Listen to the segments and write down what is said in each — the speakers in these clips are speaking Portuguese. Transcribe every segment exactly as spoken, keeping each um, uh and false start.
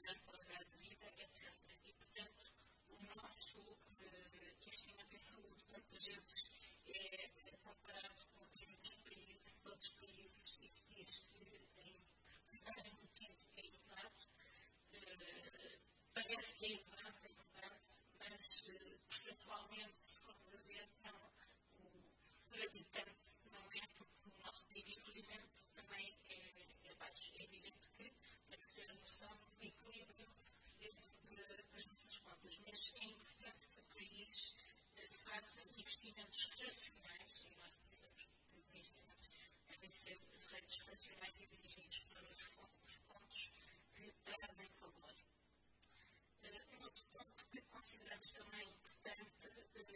grande qualidade de vida, etcétera. E, portanto, o nosso uh, investimento em saúde, muitas vezes, é, é comparado com o PIB dos países, de outros países, e se diz que em porcentagem do P I B é elevado. Uh, parece que é elevado, é verdade, mas uh, percentualmente, se formos a ver, não, o, por habitante não é, porque o nosso P I B, infelizmente, também é, é baixo. É evidente que tem que se ter a noção do equilíbrio dentro de, das nossas contas, mas é importante que o país uh, faça investimentos racionais, e nós dizemos que os investimentos devem ser feitos racionais e dirigidos para os, os pontos que trazem valor. Uh, um outro ponto que consideramos também importante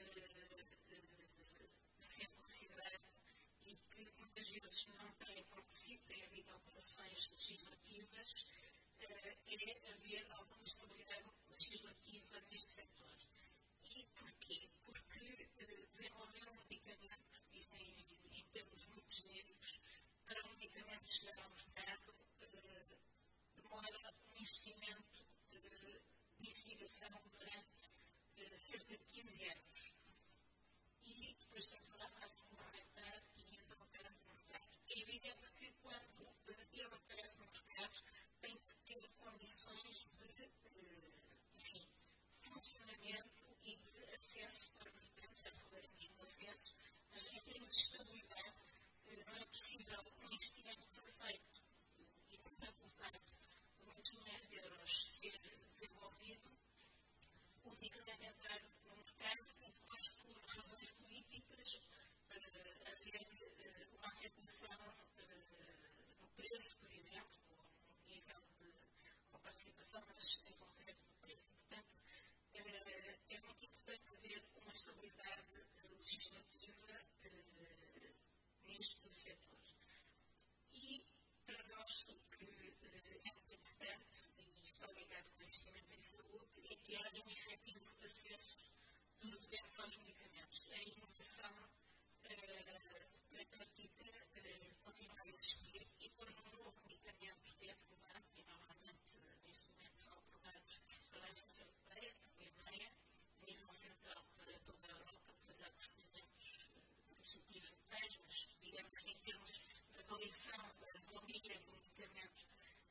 uh, uh, ser considerado e que muitas vezes não tem acontecido, tem havido alterações legislativas, uh, é haver alguma estabilidade legislativa neste setor. E porquê? Porque uh, desenvolver um medicamento, isto em, em termos muito genéricos, para um medicamento chegar ao mercado, uh, demora um investimento uh, de investigação durante uh, cerca de quinze anos. E depois tem toda a fase fundamental e então aparece no mercado. É evidente que quando uh, ele aparece no mercado, tem que ter condições de, uh, enfim, funcionamento e de acesso para os doentes, já falaremos no acesso, mas em termos de estabilidade, uh, não é possível um investimento perfeito e muito aplicado de muitos milhões de euros ser desenvolvido, o medicamento entrar no mercado e depois, por razões políticas, uh, haver uh, uma afetação uh, no preço, por exemplo, ou no nível de com participação, mas em concreto no preço. Portanto, uh, é muito importante haver uma estabilidade legislativa uh, neste setor. E, para nós, o que uh, é muito importante, e está ligado com o investimento em saúde, é que haja um efetivo acesso dos doentes aos medicamentos. A inovação uh, terapêutica uh, continua a existir e quando um novo medicamento é aprovado, e normalmente neste momento são aprovados pela Agência Europeia, pela EMEA, a nível central para toda a Europa, pois há procedimentos uh, positivos locais, mas digamos que em termos de avaliação, avalia do medicamento,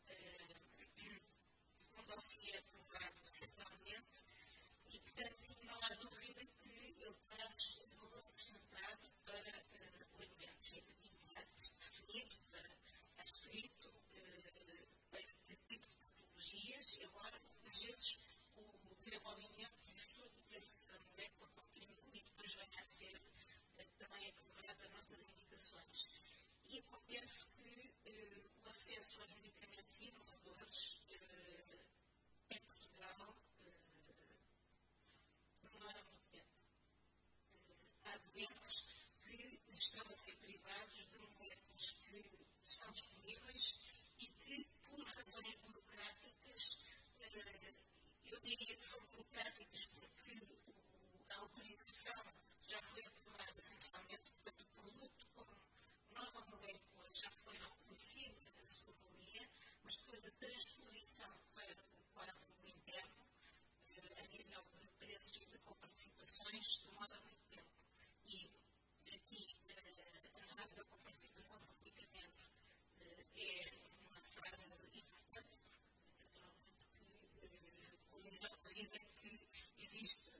uh, um dossiê aprovado centralmente e, portanto, não há dúvida que ele traz um valor acrescentado para uh, os doentes. É definido, para, está escrito uh, para que tipo de patologias e agora, muitas vezes, o desenvolvimento e o estudo dessa molécula continua e depois vai a ser uh, também aprovada noutras indicações. E acontece que uh, o acesso aos medicamentos inovadores uh, em Portugal uh, demora muito tempo. Uh, há doentes que estão a ser privados de moléculas que estão disponíveis e que, por razões burocráticas, uh, eu diria que são burocráticas porque o, a autorização já foi aprovada essencialmente, portanto, o produto como nova molécula já foi reconhecida a sua valia, mas depois a transposição para o quadro interno, a nível de preços e de coparticipações, demora muito tempo. E aqui a fase da coparticipação do medicamento é uma fase importante, naturalmente, que qualidade de vida que existe,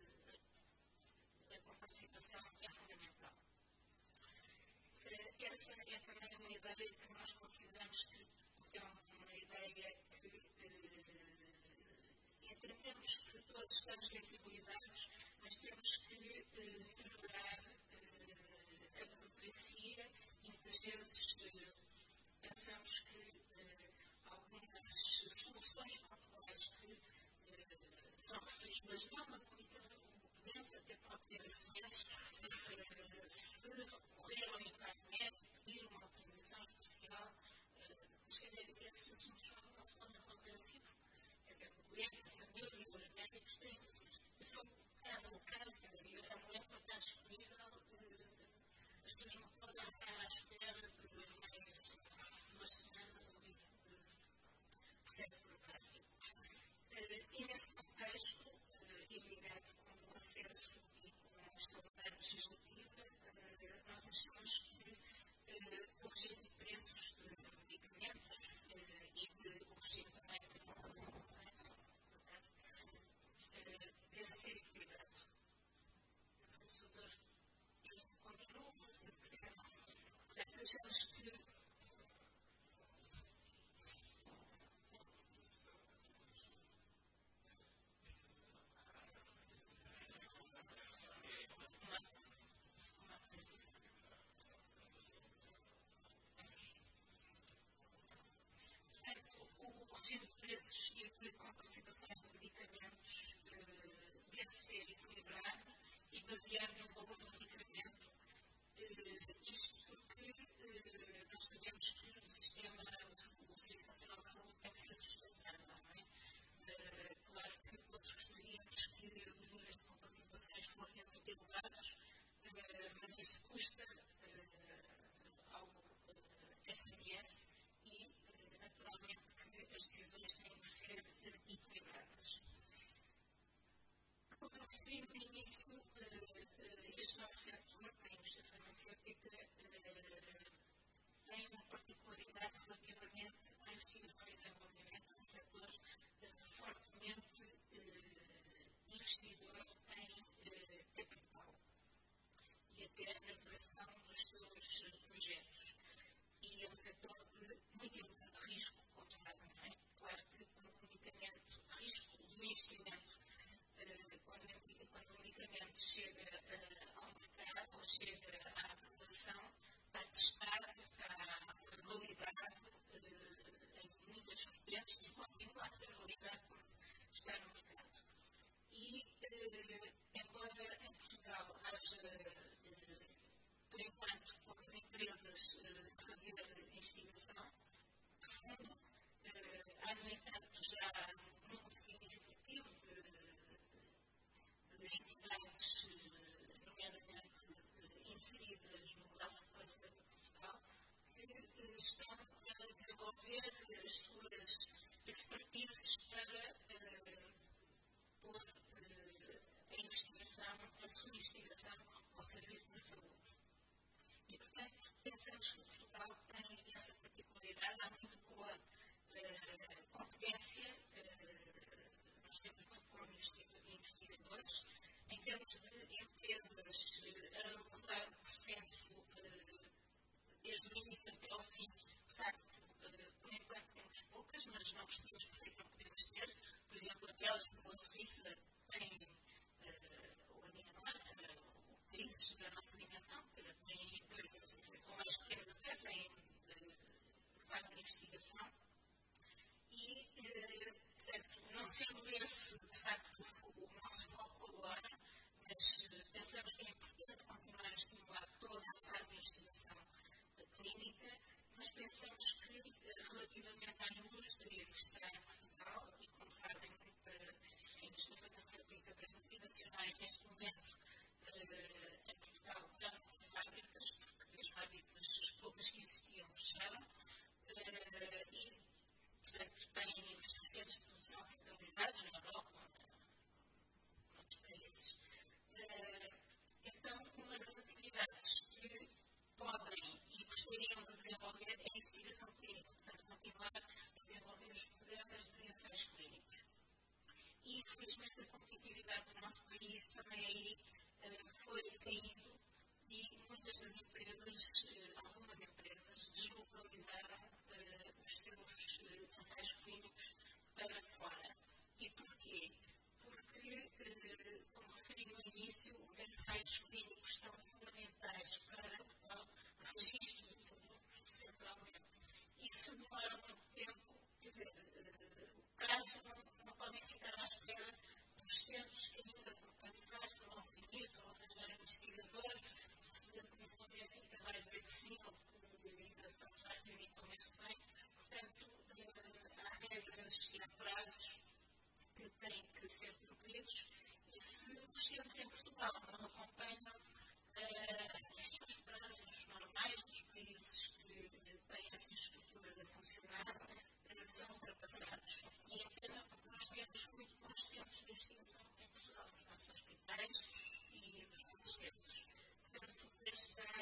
a coparticipação é fundamental. Essa é também uma ideia que nós consideramos que é uma ideia que eh, entendemos que todos estamos sensibilizados, mas temos que eh, melhorar eh, a burocracia e muitas vezes eh, pensamos que eh, algumas soluções pontuais que eh, são referidas, não, mas o doente até pode ter acesso, eh, se recorrer ao enfermeiro e pedir uma autorização especial, eh, mas quer dizer, esses assuntos não se podem resolver assim, quer dizer, o doente, a família, os médicos, sim, são cada caso, quer dizer, a molécula está disponível achamos que eh, o regime de preços de medicamentos eh, e de, o regime também de compensações eh, deve ser equilibrado. O professor continua, se quer. Portanto, achamos que o regime de preços e de compensações de medicamentos eh, deve ser equilibrado e baseado no valor do medicamento. Eh, isto porque eh, nós sabemos que o sistema, o Serviço Nacional de Saúde tem que ser sustentável, não é? Eh, claro que todos gostaríamos que os níveis de compensações fossem muito elevados, eh, mas isso custa eh, ao eh, S N S e, eh, naturalmente, que as decisões têm que ser eh, equilibradas. Como eu referi no início, eh, eh, este nosso setor, a indústria farmacêutica, eh, tem uma particularidade relativamente à investigação e desenvolvimento, um setor eh, fortemente eh, investidor em eh, capital e até na operação dos seus eh, projetos. E é um setor de muito elevado risco, como sabem, não é? Claro que o medicamento, risco do investimento, eh, quando, quando o medicamento chega eh, ao mercado ou chega à população, está testado, está validado eh, em muitas vertentes e continua a ser validado quando está no mercado. E, eh, embora em Portugal haja, eh, por enquanto, poucas empresas eh, de fazer investigação de fundo, eh, há, no entanto, já um número significativo de, de entidades, eh, nomeadamente eh, inseridas no Marketplace de Portugal, que eh, estão a desenvolver as suas expertises para eh, pôr eh, a investigação, a sua investigação ao serviço da saúde. E, portanto, pensamos que Portugal tem essa particularidade, há muito boa eh, competência, eh, nós temos muito bons investigadores, em termos de empresas eh, a levar o processo eh, desde o início até ao fim. De facto, eh, por enquanto temos poucas, mas não percebemos porque não podemos ter. Por exemplo, a Bélgica ou a Suíça têm, eh, ou a Dinamarca, ou países da nossa dimensão, que têm empresas com mais pequenas até, têm, eh, fazem investigação. E, eh, portanto, não sendo esse, de facto, o, o nosso foco agora, mas eh, pensamos que é importante continuar a estimular toda a fase de investigação eh, clínica, mas pensamos que, eh, relativamente à indústria que está em Portugal, e como sabem, muita, a indústria farmacêutica das multinacionais neste momento eh, em Portugal já não tem fábricas, porque as fábricas, as poucas que existiam, fecharam, eh, e, portanto, têm os centros de produção centralizados na Europa, noutros países. Então, uma das atividades que podem e gostariam de desenvolver é a investigação clínica, portanto, continuar a desenvolver os programas de ensaios clínicos. E, infelizmente, a competitividade do nosso país também aí uh, foi caindo e muitas das empresas, uh, algumas empresas, deslocalizaram uh, os seus uh, ensaios clínicos para fora. E porquê? Porque, uh, como referi no início, os ensaios clínicos são fundamentais para o registro do produto centralmente. E se demora muito tempo, quer dizer, uh, o prazo não, não podem ficar à espera dos centros que ainda por pensar se vão reunir, se vão arranjar investigadores, se a Comissão Técnica vai dizer que sim, ou que ainda só se vai reunir para o mês que vem. Portanto, uh, há regras e há prazos que têm que ser cumpridos e se os centros em Portugal não acompanham uh, enfim, os prazos normais dos países que têm essa estrutura a funcionar, uh, são ultrapassados. E é pena porque nós temos muito bons centros de investigação em Portugal, nos nossos hospitais e nos nossos centros. Portanto, esta área da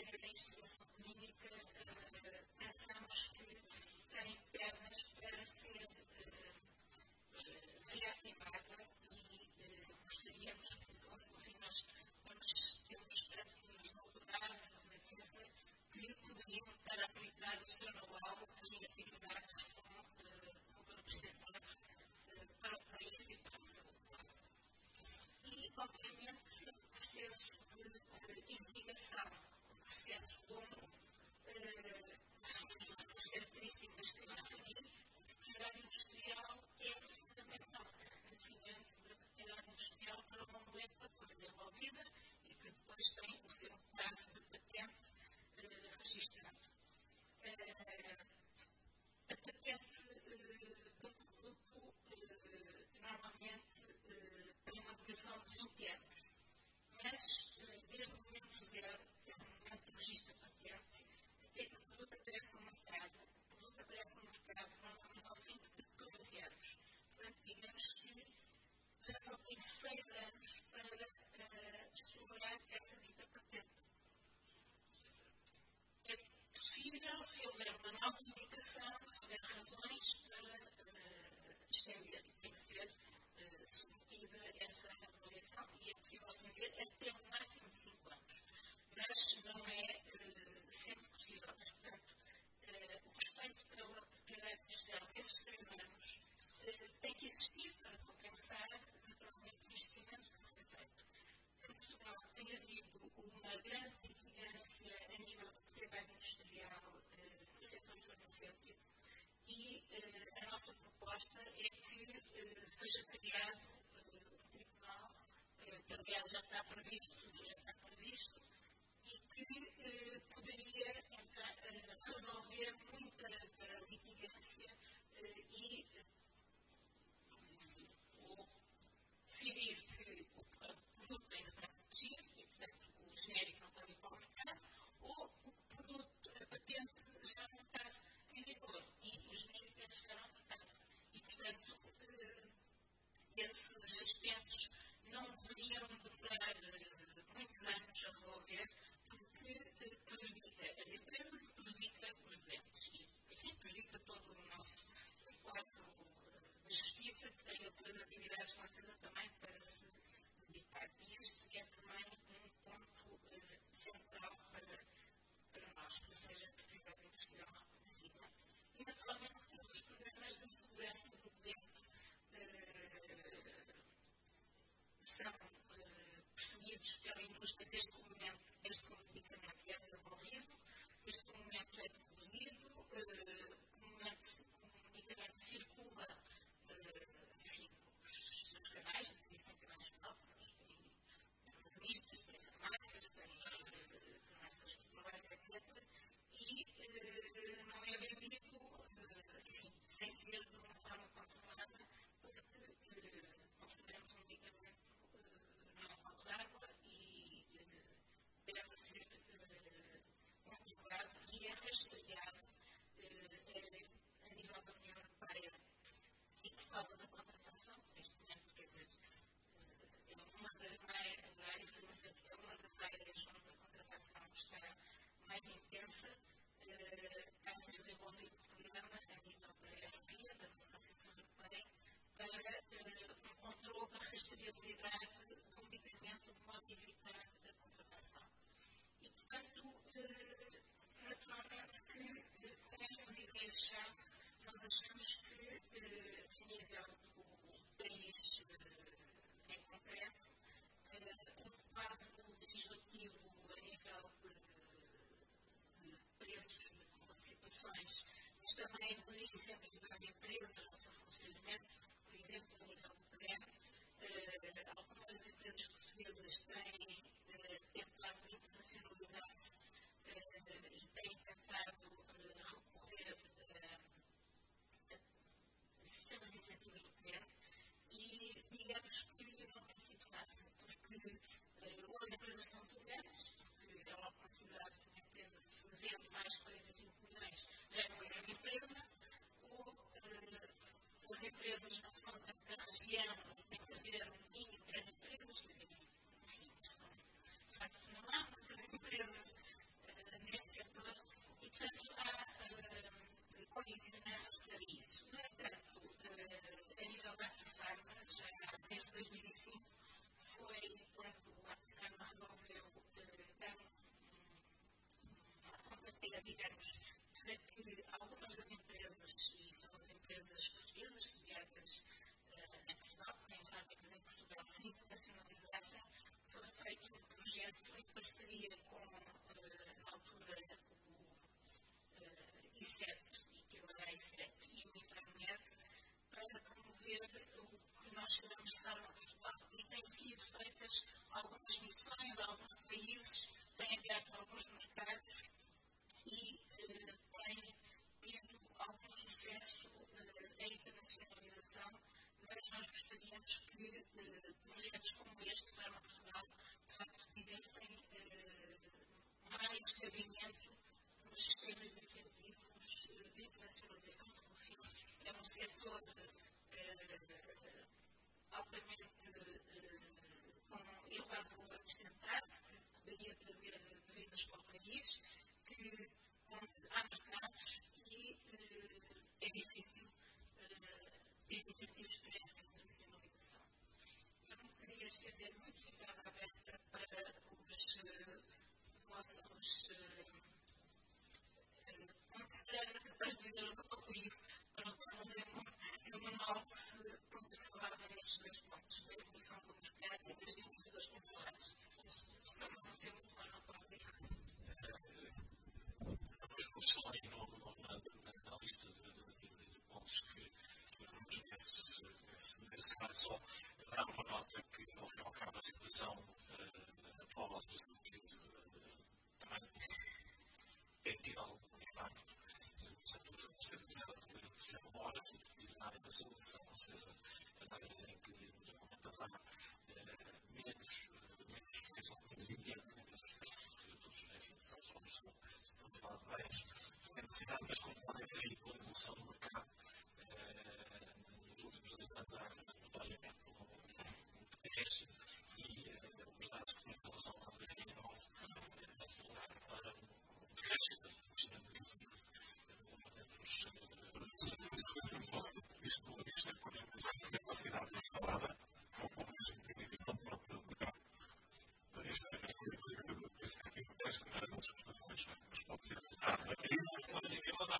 investigação clínica, uh, pensamos que tem pernas para ser uh, reativada e uh, gostaríamos que fosse, enfim, nós temos, temos tantos doutorados, etcétera, que poderiam estar a aplicar o seu know-how em atividades como uh, representantes uh, para o país e para a saúde. E, obviamente, se o processo de uh, investigação, um processo longo, uh, as características que eu referi, a propriedade industrial é fundamental, é conhecimento da propriedade industrial para uma molécula que foi desenvolvida e que depois tem o seu prazo de patente uh, registrado. Uh, a patente uh, do produto uh, normalmente uh, tem uma duração de vinte anos, mas uh, desde o momento zero, desde o momento do registro da patente, até que o produto aparece no mercado, o produto aparece no mercado normalmente ao fim de catorze anos. Portanto, digamos que já só tem seis anos para uh, explorar essa dita patente. É possível, se houver uma nova indicação, se houver razões para uh, estender, tem que ser uh, submetida essa avaliação e é possível estender até o máximo de cinco anos. Mas não é uh, sempre possível. Mas, portanto, uh, o respeito pela propriedade industrial nesses seis anos uh, tem que existir para compensar naturalmente o investimento que foi feito. Em Portugal tem havido uma grande litigância a nível de propriedade industrial uh, no setor farmacêutico e uh, a nossa proposta é que uh, seja criado uh, um tribunal, uh, que aliás já está previsto, já está previsto, e que uh, poderia entrar, uh, resolver muita uh, litigância uh, e uh, decidir que o produto ainda está protegido e, portanto, o genérico não pode ir para o mercado, ou o produto, a patente já não está em vigor e o genérico deve chegar ao mercado. E, portanto, uh, esses aspectos não deveriam demorar uh, muitos anos a resolver, porque uh, prejudica as empresas e prejudica os doentes. E, enfim, prejudica todo o nosso quadro uh, de justiça, que tem outras atividades com certeza também para se dedicar. E este é também um ponto uh, central para, para nós, que seja a propriedade industrial reconhecida. E, naturalmente, todos os problemas de segurança do doente uh, são uh, percebidos pela indústria desde que o momento, desde que o medicamento é desenvolvido, desde que o momento é produzido, uh, o momento que o medicamento circula, uh, enfim, os seus canais, por isso tem canais próprios, tem revistas, tem farmácias, tem uh, farmácias hospitalares, etcétera. E uh, não é vendido, uh, enfim, sem ser de uma forma controlada, porque, uh, como sabemos, um medicamento uh, não é um copo d'água e uh, deve ser uh, controlado e é rastreado uh, a nível da União Europeia. E por causa da contratação, neste momento, quer dizer, uh, é uma das áreas, a área farmacêutica é uma das áreas onde a contratação está mais intensa. Uh, está a ser desenvolvido um programa a nível da F D A, da nossa Associação Europeia, para uh, um controle da rastreabilidade do medicamento de modo a evitar a contratação. E, portanto, uh, naturalmente que uh, com estas ideias-chave nós achamos que uh, a nível do país uh, em concreto, uh, um quadro legislativo a nível de preços de participações, mas também de incentivos às empresas no seu funcionamento, por exemplo, a nível do P R E M, eh, algumas empresas portuguesas têm eh, tentado internacionalizar-se eh, e têm tentado eh, recorrer eh, a sistemas de incentivos do P R E M e digamos que não tem sido fácil, porque eh, ou as empresas são muito grandes, porque é logo considerado que uma empresa se vende mais de quarenta e cinco milhões já não é grande empresa, ou uh, as empresas não são da região e tem que haver um mínimo de dez empresas, enfim, algumas das empresas, e são as empresas portuguesas sediadas uh, em Portugal, que têm fábricas em Portugal, se internacionalizassem, foi feito um projeto em parceria com, uh, na altura, o uh, I C E P, e que agora é a I C E P, e o Infarmed, para promover o que nós chamamos de Farma Portugal. E têm sido feitas algumas missões a alguns países, têm aberto alguns mercados e eh, têm tido algum sucesso eh, em internacionalização, mas nós gostaríamos que eh, projetos como este, Farma Portugal, de facto tivessem eh, mais cabimento nos sistemas de incentivos eh, de internacionalização, porque, enfim, é um setor eh, altamente eh, com elevado valor acrescentado, que poderia trazer divisas para o país, que há mercados e eh, é difícil eh, ter incentivos para essa internacionalização. Eu não queria estender muito, ficava aberta para os eh, vossos eh, pontos que era capaz de dizer o doutor Rui, para não termos em manual que se pode falar nestes dois pontos, da evolução do mercado e das divisas consulares. Só não ser muito mais notório. Estamos só aí na lista de pontos que nesse caso só dar uma nota que ao fim e ao cabo a situação atual da situação de crise também tem tido algum impacto no setor farmacêutico, que ser lógico e na área da saúde, ou seja, as áreas em que normalmente haverá menos menos imediatamente esses produtos, enfim, são só se estamos a falar de várias necessidades, mas como podem ver aí pela evolução do mercado, nos últimos dois anos há notoriamente um decréscimo e os dados que têm em relação ao ano dois mil e nove para um decréscimo do crescimento negativo isto é por a capacidade instalada ou mesmo a dimensão do próprio mercado. Isto é esse que acontece nas situações, mas pode ser isso pode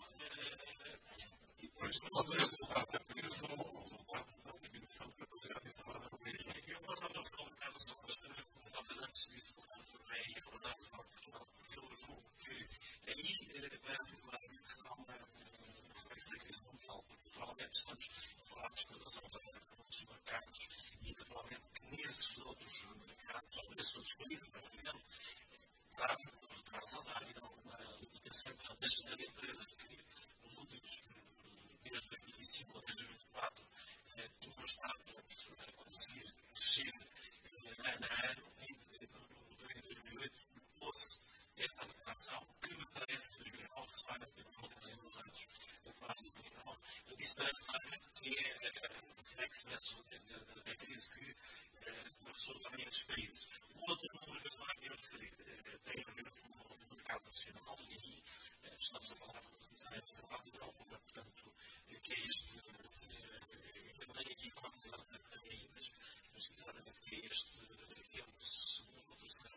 e depois pode ser resultado da crise ou resultado da diminuição da capacidade instalada no meio. Eu gostava de falar um bocado sobre esta, talvez antes disso, também a verdade de Portugal, porque eu julgo que aí parece que a questão da crise mundial, porque naturalmente estamos a falar de exploração dos mercados e naturalmente nesses outros mercados, ou nesses outros países, por exemplo, há uma retração, há havido uma limitação das empresas que nos últimos, desde dois mil e cinco até dois mil e vinte e quatro, tinham estado a conseguir crescer ano a ano, e no dois mil e oito fosse essa retração, que me parece que dois mil e nove se vai manter nos últimos anos, quase dois mil e nove. Eu disse parece claramente que é reflexo da crise que começou também nesses países. O outro número que eu estava aqui a referir tem a ver com o mercado nacional e estamos a falar de falar de Europa, portanto, que é este, eu não tenho aqui quantidade também, mas exatamente que é este, que é o segundo ou terceiro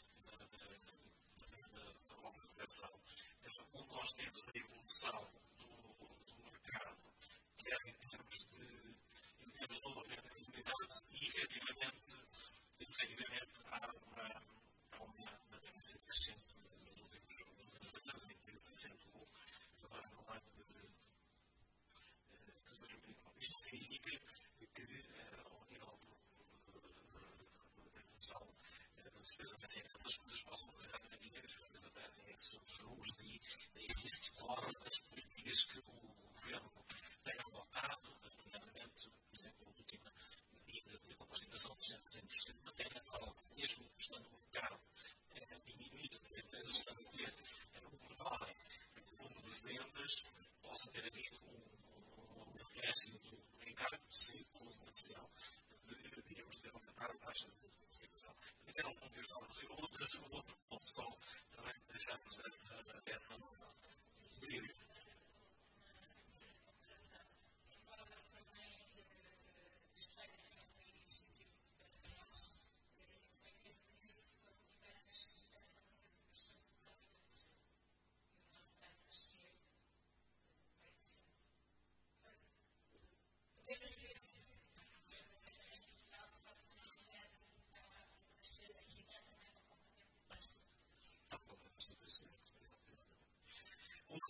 da nossa conversação, onde nós temos a evolução do mercado, quer em termos de em termos de valor da comunidade e efetivamente, efetivamente há uma, há uma, uma tendência crescente nos últimos anos em que se acentuou agora no ano de dois mil e nove. Isto significa que ao nível da evolução se fez assim essas coisas possam utilizar na dinheiro, as coisas aparecem esses outros números e é isso que decorre das políticas que o governo tem adotado, nomeadamente, por exemplo, a última medida de participação dos agentes em investimentos na terra, mesmo estando no mercado diminuído, as empresas estão a ter um menor volume de vendas, possa ter havido um decréscimo do encargo se houve uma decisão de, digamos, de aumentar a taxa de participação. Isso era um ponto que eu estava a dizer. Outras, outro ponto só, também deixarmos essa, essa vídeo.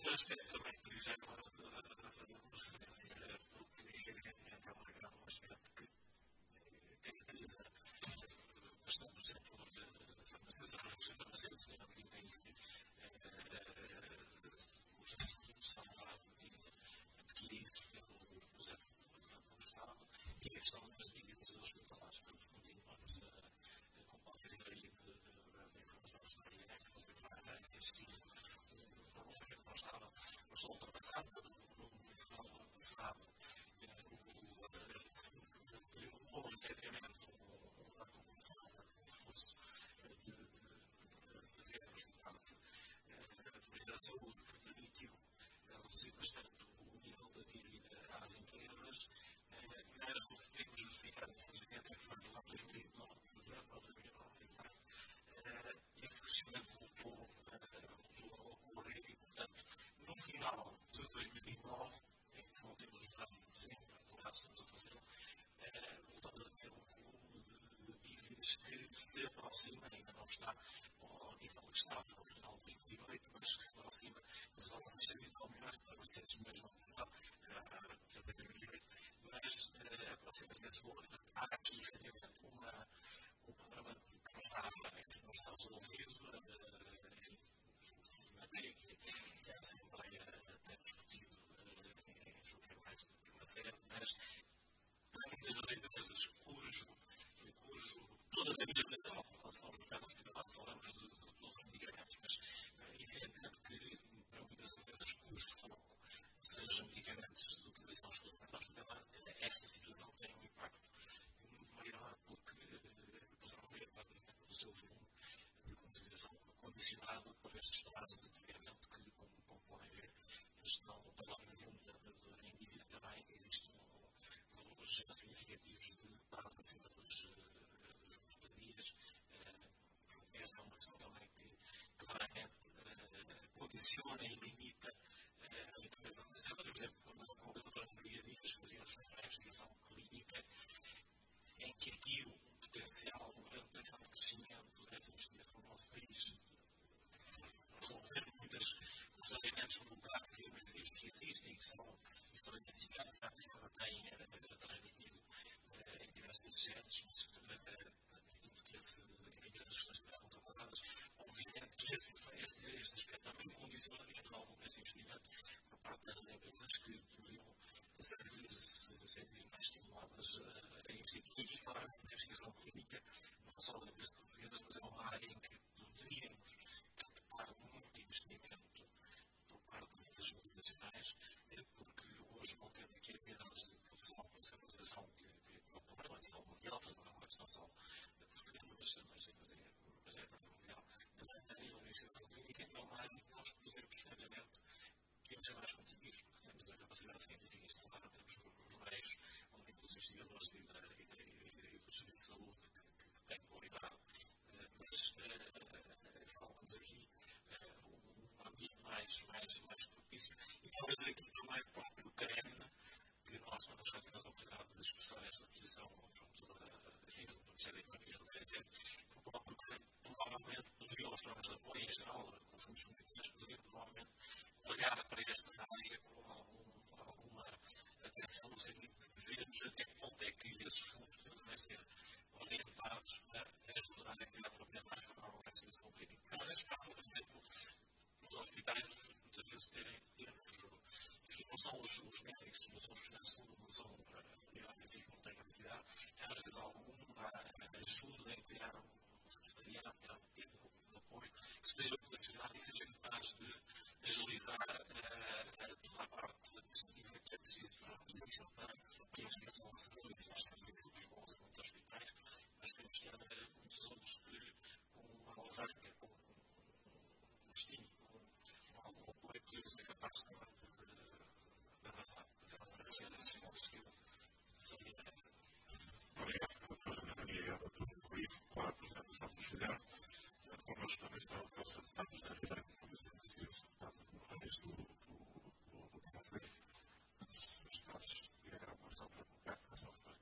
outro aspecto também que já agora fazemos referência, porque evidentemente é um aspecto que caracteriza bastante o setor farmacêutico, farmacêutico, na medida em que os ativos são adquiridos pelo Estado e a questão das dívidas hospitalares. Portanto, continuamos com qualquer ideia de informação histórica que foi para existir um problema que não estava, não estou ultrapassado no final do ano passado, através do fundo, que houve efetivamente uma acumulação de esforço de verbas por parte da Polícia da Saúde, que permitiu reduzir bastante o nível da dívida às empresas, mas o que temos verificado, infelizmente, é que durante o ano dois mil e nove, durante o ano dois mil e nove, esse crescimento voltou, voltou a ocorrer e, portanto, no final de dois mil e nove, em que não temos os dados de dezembro, apurados, estamos a fazê-lo, voltamos a ter um volume de dívidas que se aproxima, ainda não está ao nível que estava no final de dois mil e oito, mas que se aproxima, mas vale seiscentos e tal milhões, para oitocentos milhões no ano passado, também dois mil e oito, mas aproxima-se desse valor. Há aqui, efetivamente, uma, um problema que não está, que não está resolvido, enfim, uma ideia que, que a Assembleia tem discutido, julgo que é mais do que uma série, mas para muitas das empresas cujo, cujo todas as empresas, quando falamos do mercado hospitalar, falamos de, de todos os medicamentos, mas evidentemente que para muitas empresas cujo foco sejam medicamentos de utilização exclusiva no hospitalar, esta situação tem um impacto muito maior porque poderão ver praticamente o seu volume de comercialização condicionado por estes prazos de pagamento que, como, como podem ver, estão para o volume em dívida também, existem valores significativos de prazos acima dos noventa dias. Esta é uma questão também que claramente condiciona e limita a intervenção comercial. Por exemplo, quando a doutora Maria Dias fazia referência à investigação clínica, em que aqui o potencial, o grande potencial de crescimento dessa investigação no nosso país, resolver muitas constrangimentos burocráticos e administrativos que existem e que são identificados, que a Câmara tem transmitido em diversas sedes, mas admitindo que essas questões serão ultrapassadas. Obviamente que este, este, este aspecto também condiciona naturalmente esse investimento por parte dessas empresas que poderiam sentir-se sentir mais estimuladas a investir. E, claramente, a investigação clínica, não só das empresas portuguesas, mas é uma área em que poderíamos captar muito investimento por parte das empresas multinacionais, porque hoje não temos aqui a evidência de produção com essa produção que ocorre a nível mundial, portanto, não é uma questão só portuguesa, mas, mas, mas é a nível mundial. Mas a nível da investigação clínica é uma área que nós podemos perfeitamente podemos ser mais competitivos, porque temos a capacidade científica instalada, temos os meios, além dos investigadores e, da, e, da, e dos serviços de saúde que, que, que têm qualidade, mas falta-nos aqui um ambiente mais, mais, mais propício. E talvez aqui também o próprio C R E M, que nós também já tivemos a oportunidade de expressar esta posição junto da Ministério da Economia, junto da E C, o próprio C R E M provavelmente poderia, aos programas de apoio em geral, com fundos comunitários, poderia provavelmente olhar para esta área com algum, alguma atenção, no sentido de vermos até que ponto é que esses fundos devem ser orientados para ajudar a criar propriedade mais favorável à investigação clínica. Porque às vezes passa, por exemplo, nos hospitais, muitas vezes terem termos, enfim, não são os, os médicos, não são os profissionais de saúde, não são realmente que não têm capacidade, às vezes alguma ajuda em criar um secretariado, criar um tempo de apoio, que esteja relacionado e seja capaz de agilizar toda a parte administrativa que é preciso para a existe para a investigação de saúde. Nós temos exemplos bons em muitos hospitais, mas temos que haver muitos outros que, com uma alavanca, com um estímulo, com algum apoio, que ser capaz de avançar. Esses pontos que eu sabia. Obrigado, doutora Maria, doutora Rui, pela apresentação que fizeram. Connosco também está o professor Deputado José Fizarro, que é o deputado do P S D. Os deputados tiveram uma razão para colocar essa altura.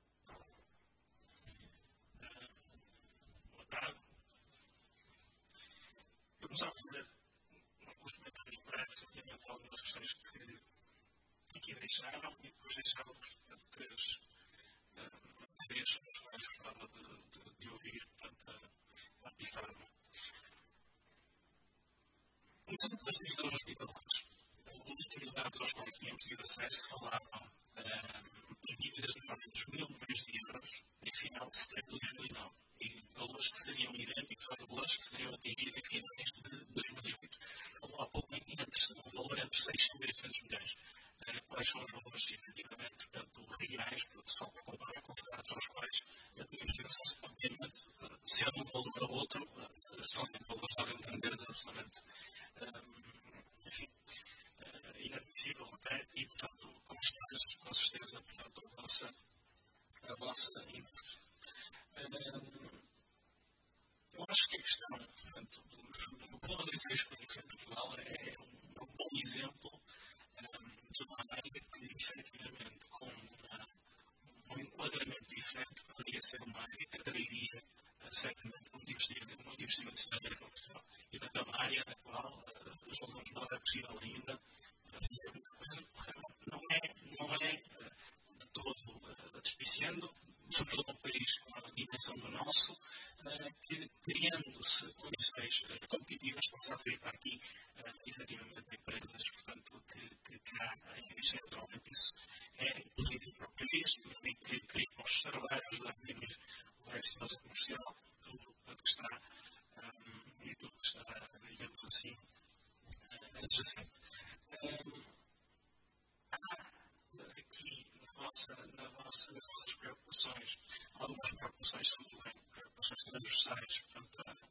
Boa tarde. Vamos a fazer alguns comentários breves relativamente portanto, algumas questões que aqui deixaram e depois deixaram-vos três matérias sobre as quais gostava de, de, de ouvir, portanto, a participar. Começando pelas dívidas hospitalares. Os últimos dados aos quais tínhamos tido acesso falavam em dívidas de ordem dos mil milhões de euros em final de setembro de dois mil e nove e valores que seriam idênticos aos valores que seriam atingidos em finais de dois mil e oito. Falou há pouco em um valor entre seiscentos e oitocentos milhões. Quais são os valores, efetivamente, portanto, reais, porque só para comparar com os dados aos quais tínhamos tido acesso, obviamente, sendo um valor ou outro, são sempre valores de ordem de grandeza absolutamente, enfim, inadmissível, ok? E, portanto, com certeza, com certeza, portanto, a vossa, a vossa indústria. Eu acho que a questão, portanto, do plano de ensaios clínicos em Portugal é um bom exemplo de uma área que, efetivamente, com uma, um enquadramento diferente, poderia ser uma área que atrairia, certamente, muito investimento, muito investimento estrangeiro para Portugal. E, portanto, é uma área na qual, uh, os alunos nós é possível ainda fazer muita coisa, porque não é, não é uh, de todo uh, despiciando, sobretudo num país com a dimensão do nosso, uh, que, criando-se condições uh, competitivas, possa atrair para aqui, uh, efetivamente, empresas, portanto, que, que cá existem naturalmente. Isso é positivo para o país, também que cria postos de trabalho, ajudar a diminuir o resto da comercial, tudo o que está, um, e tudo que está, digamos assim, adjacente. Um, há aqui na vossa, na vossa, nas vossas preocupações, algumas preocupações são bem, preocupações transversais, portanto,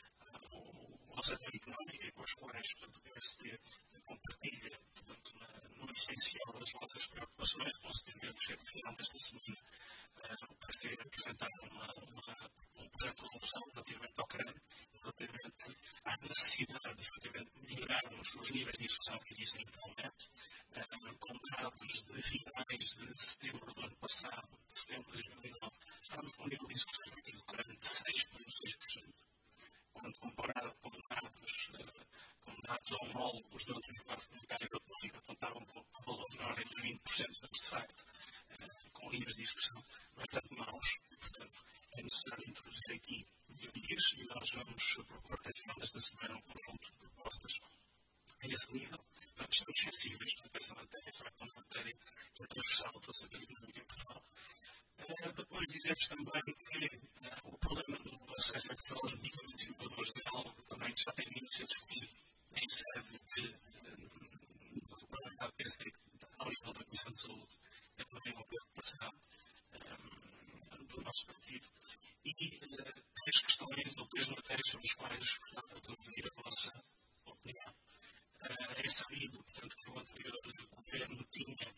ao setor económico e com as quais, portanto, o P S D compartilha, portanto, na, no essencial das vossas preocupações. Posso dizer-vos que, no final desta semana, uh, o P S D apresentaram uma, uma, um projeto de resolução relativamente ao crânio, relativamente à necessidade de, efetivamente, melhorarmos os níveis de discussão que existem atualmente, uh, com dados de finais de setembro do ano passado, de setembro de dois mil e nove, estamos com um nível de discussão efetivo do crânio de seis vírgula seis por cento. Quando comparado com dados, uh, com dados homólogos da Autoridade Comunitária da República, apontavam valores na ordem dos vinte por cento, estamos de facto uh, com níveis de discussão bastante maus, e, portanto, é necessário introduzir aqui melhorias e nós vamos propor até final desta semana um conjunto de propostas a esse nível. Portanto, estamos sensíveis para essa matéria, de facto, uma matéria que é transversal a toda a vida económica em Portugal. Uh, depois dizemos também que uh, o problema do acesso a Portugal aos medicamentos inovadores é algo que também já tem vindo a ser discutido em sede de, uh, do parlamentar P S D ao nível da Comissão de Saúde. É também uma preocupação um, do nosso partido. E uh, três questões ou três matérias sobre as quais gostava de ouvir a vossa opinião. Uh, é sabido, portanto, que o anterior governo tinha,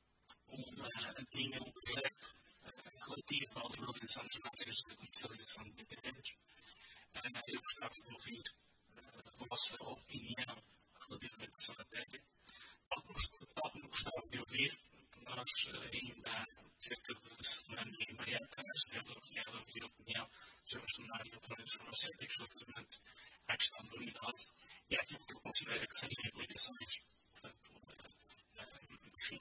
uma, tinha um projeto relativo à liberalização das matérias de comercialização de medicamentos. Uh, eu gostava de ouvir uh, a vossa opinião relativamente a essa matéria. Tal como gostava de ouvir, nós uh, ainda há cerca de semana e meia atrás tivemos a oportunidade de ouvir a opinião do senhor Bastonário e autores farmacêuticos relativamente à questão da unidose e àquilo que eu considero que seriam implicações. Portanto, uh, uh, enfim,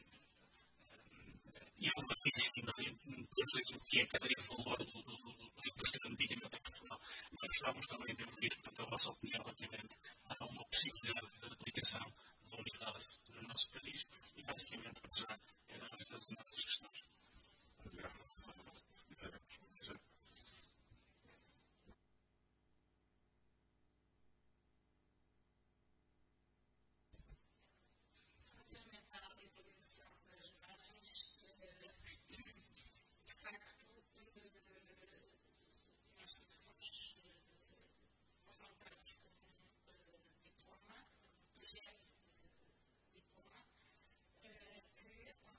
e eu disse que nós entendemos o que é a cadeia de valor da indústria do medicamento em Portugal. Nós gostávamos também de ouvir, portanto, a vossa opinião relativamente a uma possibilidade de aplicação da unidade no nosso país e, basicamente, para já, eram estas as nossas questões. Obrigado. Se quiser responder. Diploma, que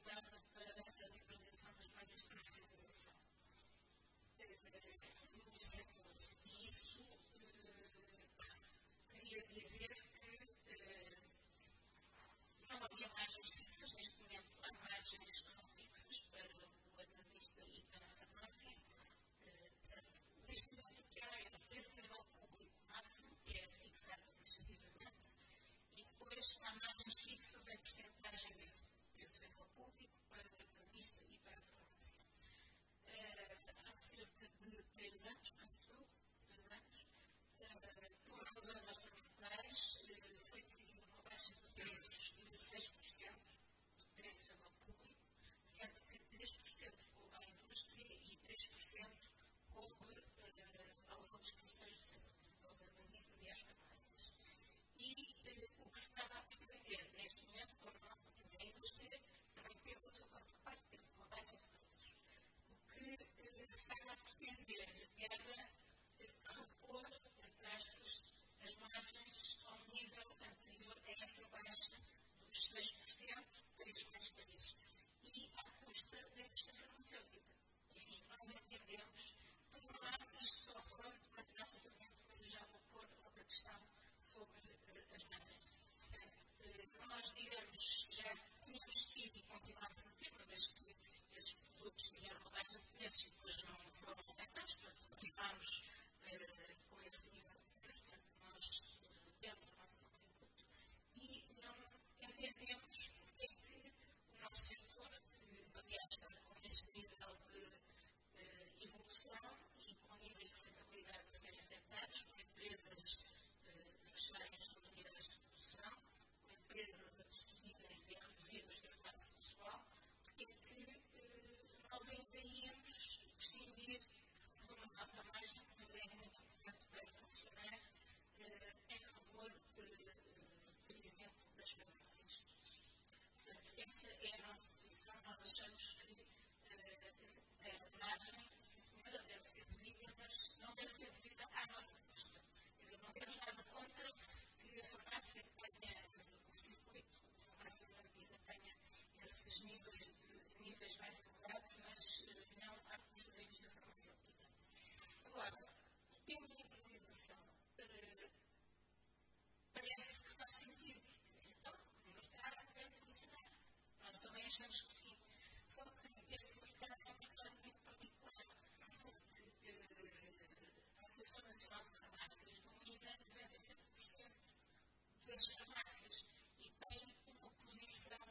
das farmácias e tem uma posição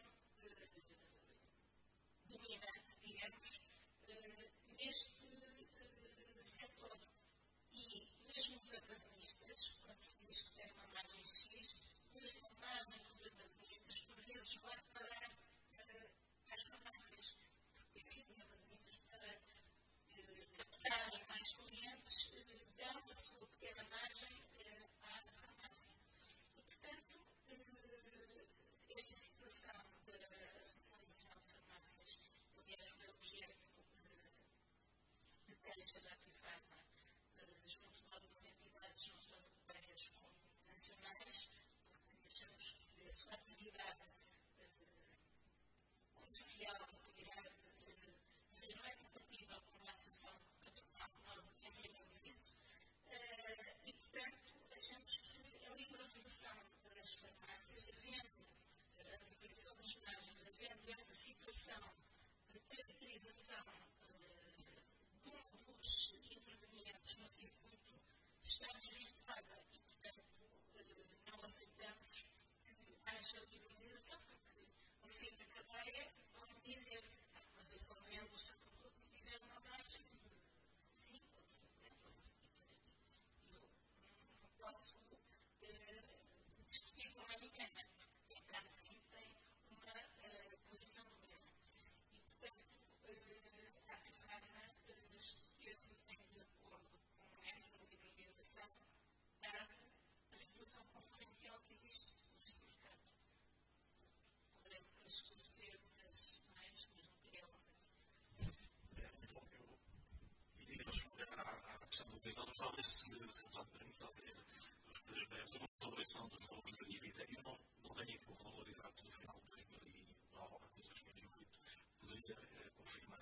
dominante, digamos, neste setor. E mesmo os armazenistas, quando se diz que tem uma margem X, mesmo a margem dos armazenistas, por vezes, vai parar às farmácias. Porque os armazenistas, para captarem mais clientes, dão a sua pequena margem à farmácia. E, portanto, esta situação da Associação Nacional de Farmácias, que aliás foi objeto de queixa da Apifarma, junto de algumas entidades, não só europeias como nacionais, porque achamos que a sua atividade comercial, atividade, não é compatível com a associação patronal, nós entendemos isso, e, portanto, achamos que a liberalização das farmácias, havendo a liberalização das margens, havendo essa situação de caracterização de um dos intervenientes no circuito, está desvirtuada e, portanto, não aceitamos que haja liberalização, porque no fim da cadeia vão dizer, ah, mas eu só vendo o seu produto se tiver uma margem de cinco ou de cinquenta ou de eu não posso discutir com a ninguém, porque em cada fim tem uma posição dominante. E, portanto, a Apifarma esteve em desacordo com essa liberalização, dada a situação concorrencial que existe neste mercado. Poderemos esclarecer as mais, mas não queria Então, eu iria responder à questão do Luís. Nós talvez, se usar para mim, talvez a eleição dos valores da dívida, eu não, não tenho aqui o valor exato do final de dois mil e nove a dois mil e oito, poderia eh, confirmar.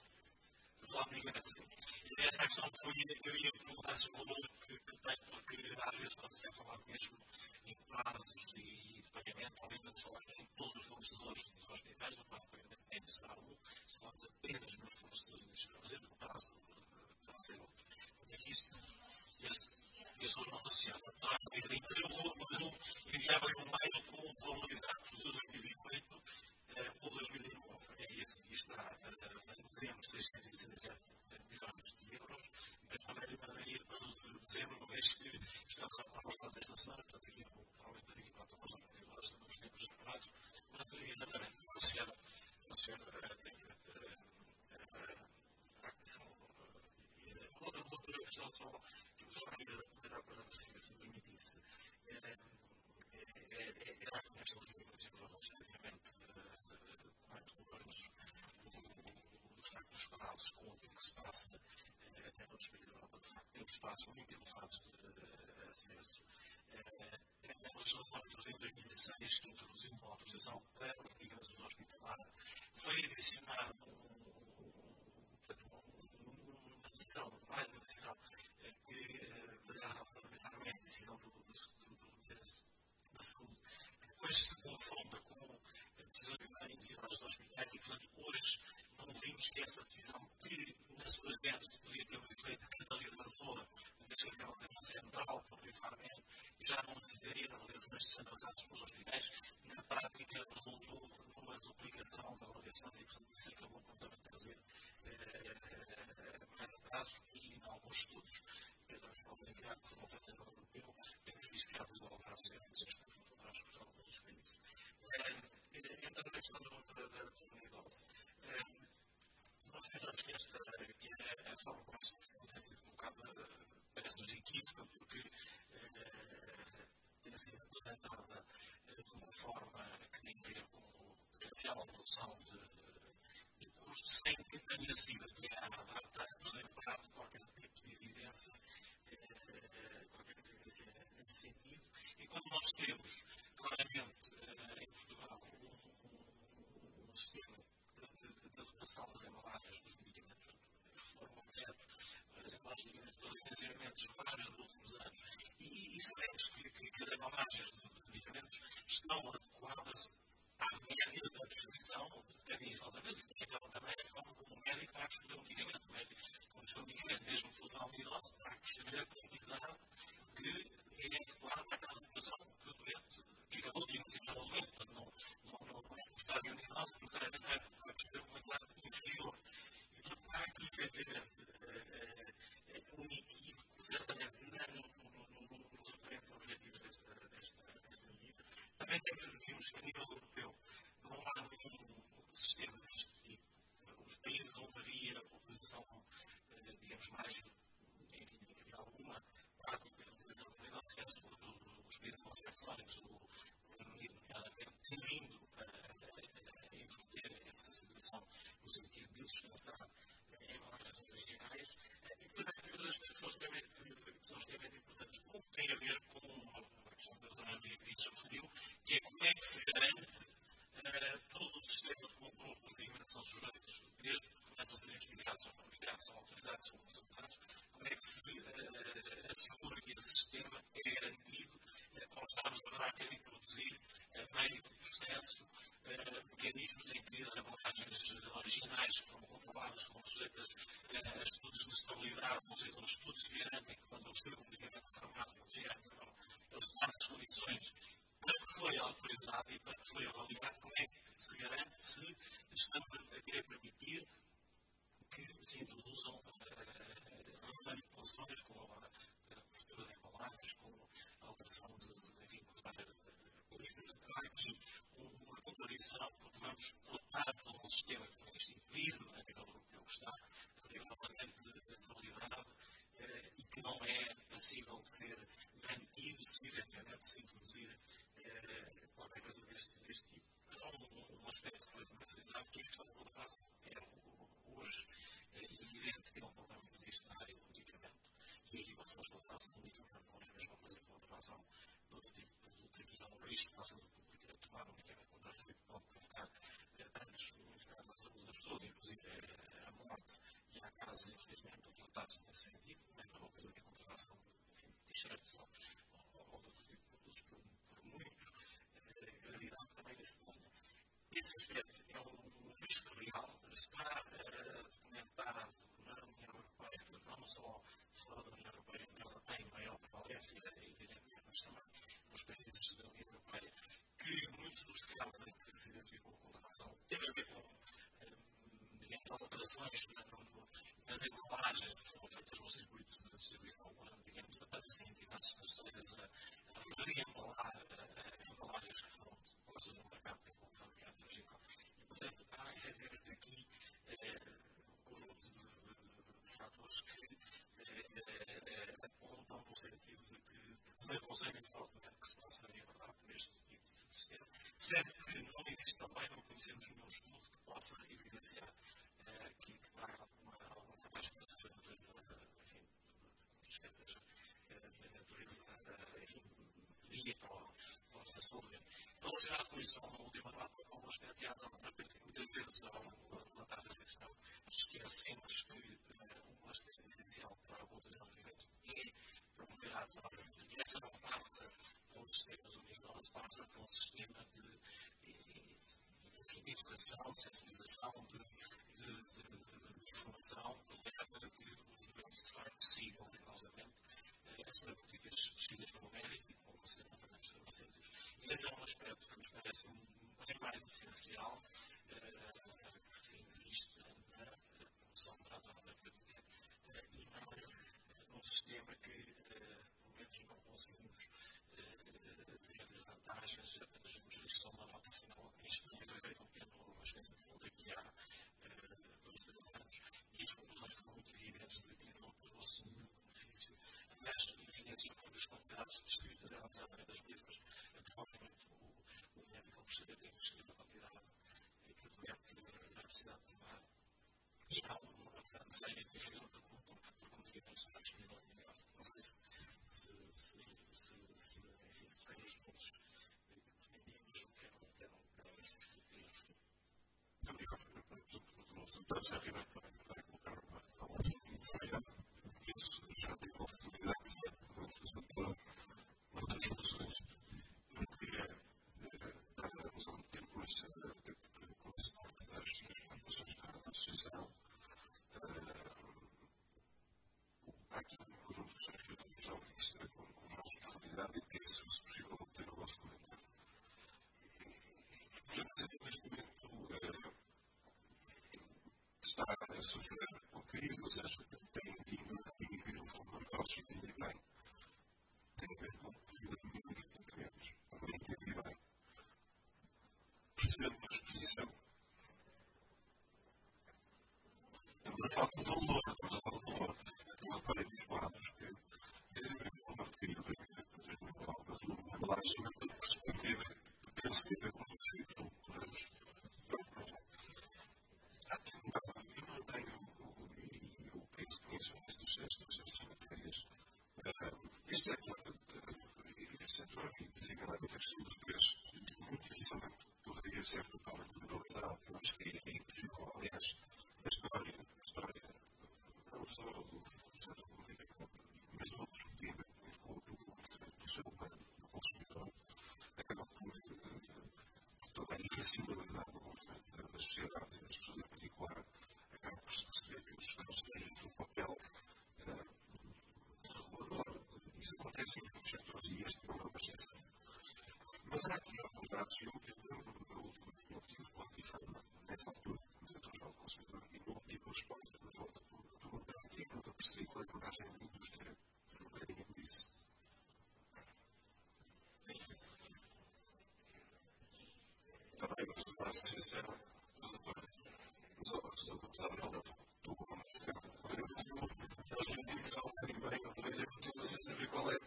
Lá me engano, assim. E essa é a questão que eu ia, eu ia perguntar se o valor que, que tem, porque às vezes quando se é falado mesmo em prazos e de pagamento, obviamente só em todos os fornecedores dos hospitais, o prazo de pagamento é necessário, se falamos apenas nos fornecedores industriais, mas o prazo para ser outro. É isso. Eu sou não associado. Mas eu vou, mas eu enviava-lhe um mail com o valor exato de dois mil e oito ou dois mil e nove. É esse que está em dezembro, seiscentos e sessenta e sete milhões de euros, mas também lhe mandaria depois o de dezembro, uma vez que estamos a falar para esta semana, portanto, aqui provavelmente a vinte e quatro horas, nós estamos nos tempos separados, portanto, exatamente, associado à questão. Outra, outra questão só, que eu só queria dar para a se me permitisse, era com esta legislação que vamos, efetivamente, quanto governos, o facto dos prazos, com aquilo que se passa, até no respeito da Europa, de facto, temos espaço muito elevado de acesso. A legislação introduzida em dois mil e seis, que introduziu uma autorização para os medicamentos hospitalares, foi adicionar uma decisão, mais uma decisão, que, baseada na decisão do da saúde, que depois se confronta com a decisão individual dos hospitais e, portanto, hoje não vimos que essa decisão, que nas suas guerras poderia ter um efeito catalisador, desde que a avaliação central, particularmente, já não necessitaria de avaliações centralizadas pelos hospitais, na prática resultou numa duplicação das avaliações e, portanto, isso acabou por também trazer mais atrasos e, em alguns estudos, que nós vamos enviar por uma fazenda europeu, temos visto que há desigualdades entre os funcionários por todos os países. Entrando na questão da unidose, nós pensamos que esta, que a forma como esta questão tem sido colocada, parece-nos equívoca, porque tem sido apresentada de uma forma que tem a ver com o potencial redução de custos, sem que tenha sido até à data apresentado qualquer tipo de evidência, qualquer tipo de evidência nesse sentido. E quando nós temos, claramente, em Portugal, um sistema de adotação das embalagens dos medicamentos, foram objeto, as embalagens de medicamentos alimentos vários nos últimos anos, e, e sabemos que, que, que as embalagens de medicamentos estão adequadas à média da prescrição, dependem exatamente, e então também a forma como o médico vai prescrever um medicamento. O médico, quando escolhe um medicamento, mesmo que fosse almidose, vai prescrever a quantidade que é adequada àquela situação que o doente não se necessariamente vai perceber uma classe inferior. E, portanto, há aqui, efetivamente, um equívoco, certamente, nos aparentes objetivos desta, desta, desta medida. Também vimos que, a nível europeu, não há nenhum sistema deste tipo. Os países onde havia oposição, digamos, mais, enfim, havia alguma prática de utilização dos países anglo-saxónicos, o Reino Unido, nomeadamente, tem vindo a inverter essa situação no sentido de descansar em lojas originais. E depois há aqui outras aspectos que são extremamente importantes. Um tem a ver com uma questão que a doutora Maria Cris já referiu, que é como é que se garante todo o sistema de controle dos alimentos que são sujeitos, desde que começam a ser investigados, são fabricados, são autorizados, são comercializados, como é que se uh, assegura que esse sistema é garantido ao estarmos agora a querer introduzir, a meio do processo, uh, mecanismos em que as embalagens originais que foram controladas, foram sujeitas uh, a estudos de estabilidade, ou seja, estudos que garantem que quando eu recebo um medicamento de farmácia, eles estão nas condições para que foi autorizado e para que foi avaliado, como é que se garante se estamos a querer permitir que se introduzam uh, manipulações com a postura de embalagens, com a alteração de, enfim, cortar por isso. Há aqui uma contradição, porque vamos cortar todo um sistema que foi instituído a nível europeu, que está rigorosamente validado uh, e que não é passível de ser garantido se efetivamente se introduzir qualquer coisa deste, deste tipo. Mas há um, um aspecto que foi materializado, que é a questão da colaboração. É hoje é evidente que é um problema que existe na área do medicamento. E aqui, quando falamos de colaboração do medicamento, não é a mesma coisa que a colaboração de outro tipo de produtos. Aqui há um risco que a saúde pública tomar um medicamento contra a fome pode provocar danos muito graves à saúde das pessoas, inclusive a morte. E há casos, infelizmente, apontados nesse sentido. Não é a mesma coisa que a colaboração de t-shirts ou de outro tipo de produtos, por muito gravidade também se tenha. Esse aspecto é um risco real, está uh, documentado na União Europeia, não só fora da União Europeia, onde ela tem maior prevalência, evidentemente, mas também nos países da União Europeia, que muitos dos casos em que se identificou com relação têm a ver com, uh, digamos, alterações nas embalagens que foram feitas no circuito de distribuição, digamos, até sem entidades terceiras a reembalar embalagens que foram postas no mercado pelo fabricante original. E, portanto, há efetivamente aqui um conjunto de, de, de, de fatores que eh, apontam no sentido de que desaconselham fortemente que se possa abordar por este tipo de sistema, sendo que não existe também, não conhecemos nenhum estudo que possa evidenciar eh, que, que traga alguma, alguma mais que seja de natureza, enfim, que seja de natureza, enfim, guia para o processo de saúde. Relacionado com isso, há uma última nota, há umas carteadas, há uma terapêutica que muitas vezes há uma levantada da questão, esquecemos que um aspecto essencial para a boa utilização de alimentos é promover a adesão, e essa não passa por um sistema de unidade, passa por um sistema de, de, de educação, de sensibilização, de, de, de, de, de informação, que leva a que os doentes de facto sigam rigorosamente as terapêuticas pesquisas pelo médico e com o conselho de tratamentos farmacêuticos. E esse é um aspecto que nos parece bem mais essencial uh, que se invista na promoção da adesão terapêutica uh, e não num sistema que, uh, pelo menos, não conseguimos uh, ter vantagens, apenas vemos riscos só uma nota final. Em Espanha foi feito um pequeno, uma espécie de pergunta aqui há uh, dois, três anos, e as conclusões foram muito evidentes de que não trouxe nenhum benefício. Aliás, evidentes as quantidades descritas eram exatamente as mesmas. Provavelmente o, o médico ao prescrever tem que prescrever a quantidade que o doente vai precisar de tomar. E há uma grande série de inferior por porque o medicamento está disponível no mercado. Não sei se, se, se, se, se, enfim, se tem os pontos que pretendíamos, o que eram, que eram, que eram estes que eu referi. Muito obrigado. Portanto, se arriba também vai colocar uma obrigado. Isso já tive a oportunidade de ser outras relações. Eu queria dar usar um tempo mais cedo com esse parte das informações da associação. Há aqui um conjunto de questões que eu também gostava de conhecer com mais profundidade e que, se fosse possível, obter o vosso comentário. Portanto, neste momento, sofrer com a crise, ou seja, tem vindo a diminuir o volume de negócios e diminuir bem. Tem a ver com a vida de mínimos pagamentos. Também entendi bem. Percebendo a exposição. Estamos a falar de valor, estamos a falar de valor. Eu reparei nos quadros que, desde o valor de crise, dois mil e nove, a sua embalagem é uma perspectiva, penso que é com os agricultores. Há aqui um dado, eu não tenho, e eu penso que conheço estes estas matérias, este setor, este setor aqui, desenganado a questão dos preços, muito dificilmente poderia ser totalmente liberalizado. Eu acho que é impossível, aliás, a história, a história, não só do setor político, mas de outros que têm com o seu do consumidor, acaba por toda a irracionalidade das sociedades e das pessoas em particular, acaba por se perceber que os Estados têm um papel regulador. Isso acontece em muitos setores e este não é uma exceção. Mas há aqui alguns dados que eu, na última reunião que tive com a Antifama, nessa altura, no Diretor Geral do Consumidor, e no último resposta da volta perguntar aqui, eu nunca percebi qual é a abordagem da indústria. Nunca ninguém me disse. Também, mas se posso ser sincero, mas agora, mas agora, se eu estou a dar uma estou com uma questão, nós não temos só um bocadinho bem, mas eu continuo a saber qual é.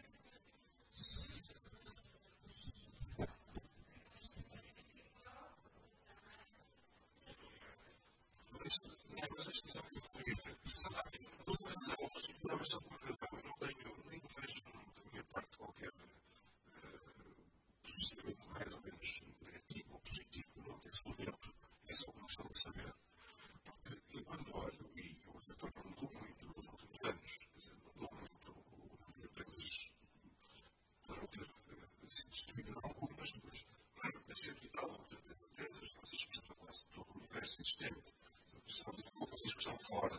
Mas, mas a discussão que eu queria, sabe, por uma razão, não, mas só por uma razão, eu não tenho, nem vejo da minha parte qualquer posicionamento mais ou menos negativo ou positivo, não tem solução, é só uma questão de saber. Porque eu quando olho, e o setor não mudou muito nos últimos anos, quer dizer, não mudou muito, o número de empresas poderão ter sido destruídas algumas, mas vai ser que algumas das empresas, vocês precisam quase todo o universo existente. São as empresas que estão fora.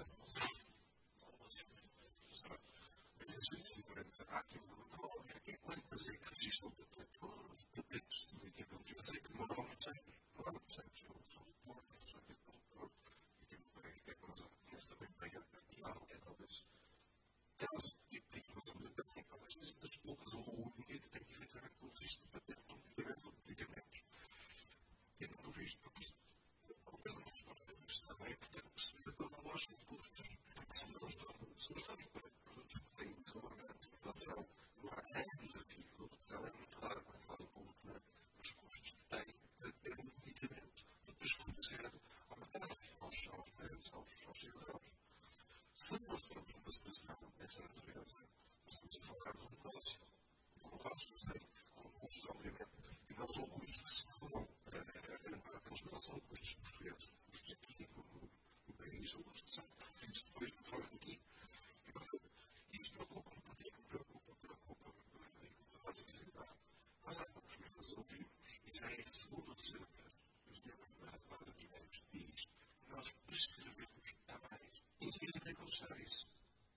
Essas vezes, há aqui um problema, que é quantas é que registram patentes de medicamentos. Eu sei que demoram muitos anos, demoram muitos anos. Eu sou do Porto, sou aqui do Porto, e tenho bem, é que nós conhecemos também bem aqui lá, que é talvez aquelas informações de também, talvez das poucas ou única que tem efetivamente o registro de patente de medicamentos. Eu não vejo, porque isto, pelo menos para fazer também, é portanto perceber toda a lógica de custos. Porque se nós vamos para produtos que têm desenvolvimento de inovação, não há nenhum desafio, então é muito raro quando fala em público, os custos que tem a ter um medicamento e depois fornecer ao mercado, aos, aos médicos, aos, aos cidadãos. Se nós tivermos uma situação dessa natureza, nós estamos a falar de um negócio. Um negócio, eu sei, com custos, obviamente, e não são custos que se formam, aqueles que não são custos portugueses, custos aqui no país, ou custos que são portugueses depois de fora daqui. E, portanto, isso preocupa-me, porque me preocupa, preocupa-me, e com a sinceridade. Mas há poucos meses ouvimos, e já é a segunda ou terceira vez, que o senhor Advogado dos Médicos diz que nós prescrevemos a mais. E ninguém tem que contestar isso.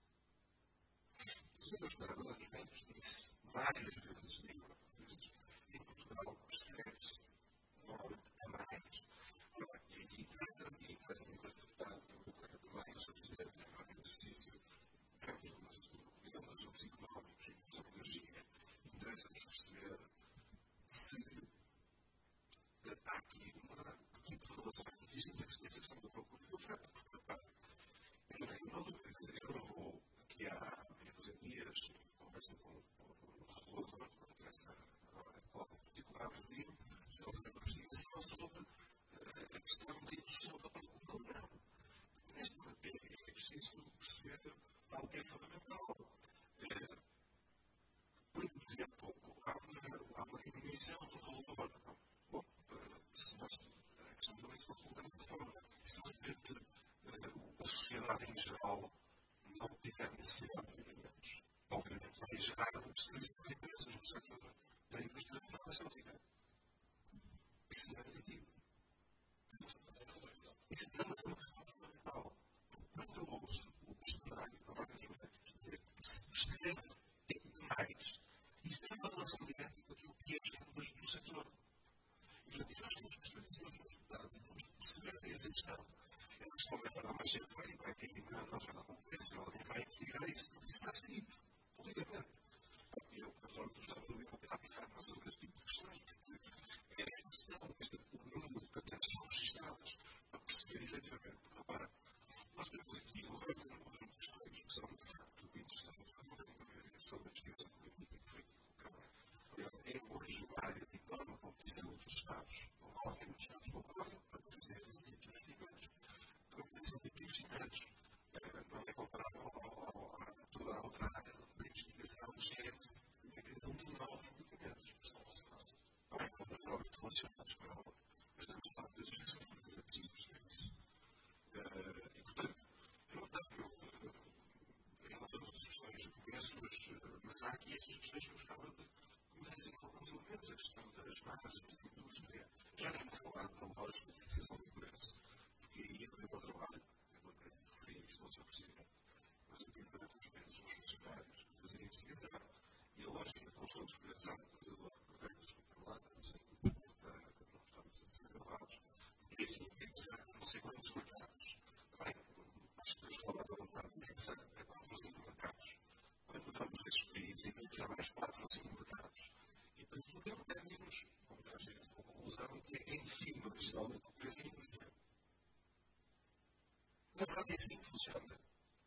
O senhor Advogado dos Médicos disse várias vezes, em Portugal, prescreve-se normalmente a mais. E aqui traz a minha interpretação, que eu vou colocar também, eu sou presidente da Rádio Exercício, digamos, dos psicológicos e da energia. Interessa-nos perceber se há aqui uma que tipo de relação que existe entre essa questão da procura e da oferta, porque, repare, eu não vou aqui há meia dias, conversa com o regulador, com essa particular vizinho, estou a fazer uma investigação sobre a questão da indução da procura ou não. Nesta matéria é preciso perceber algo que é fundamental. Por exemplo, há pouco, há uma diminuição do valor. Bom, se nós, a questão também se pode colocar de forma, se de repente a sociedade em geral não tiver necessidade de medicamentos, obviamente vai gerar um desperdício de empresas no setor da indústria farmacêutica. Isso não é negativo. Isso é uma questão fundamental. Quando eu ouço o questionário da Ordem dos Médicos dizer que se prescreve demais, isso tem uma relação direta com aquilo que é as regras do setor. E, portanto, nós temos que perceber os resultados e temos que perceber essa questão. essa questão vai dar mais gente, vai, vai ter que ir na nossa concorrência, alguém vai ligar isso, porque isso está seguido, politicamente. E eu, pessoal, gostava de ouvir a Pifar sobre esse tipo de questões, porque é esta questão, este número de patentes não registradas, para perceber efetivamente, porque, repara, nós temos aqui um conjunto de questões que são, de facto, interessantes, que não tem a ver com a questão da investigação política que foi colocada. Aliás, é hoje uma área de enorme competição entre os Estados, concorrem, os Estados concorrem para trazer esse tipo de investimentos. Então, esse tipo de investimentos não é comparável a toda a outra área da investigação de géneros e da criação de novos medicamentos. Não é completamente relacionados com ela, mas estamos a falar de coisas distintas, é preciso perceber isso. E, portanto, eu não tenho, em relação a outras questões, eu conheço, mas há aqui estas questões que eu gostava de conhecer alguns elementos, a questão das marcas da indústria. Já nem vou falar da lógica de fixação do preço, porque aí é o meu trabalho, eu não quero referir isto ao seu presidente, mas eu tive durante uns meses os funcionários a fazer investigação e a lógica da construção de exploração, depois eu logo correto, lá estamos em não estamos a ser gravados, porque assim é interessante, não sei quantos mercados, também, acho que a escola da vontade é interessante, é quatro ou cinco mercados. Quando damos esses países, ainda há mais quatro ou cinco mercados. E, portanto, não temos términos, como já chega a uma conclusão, que é enfim, originalmente, o preço é indústria. Na verdade, é assim que funciona.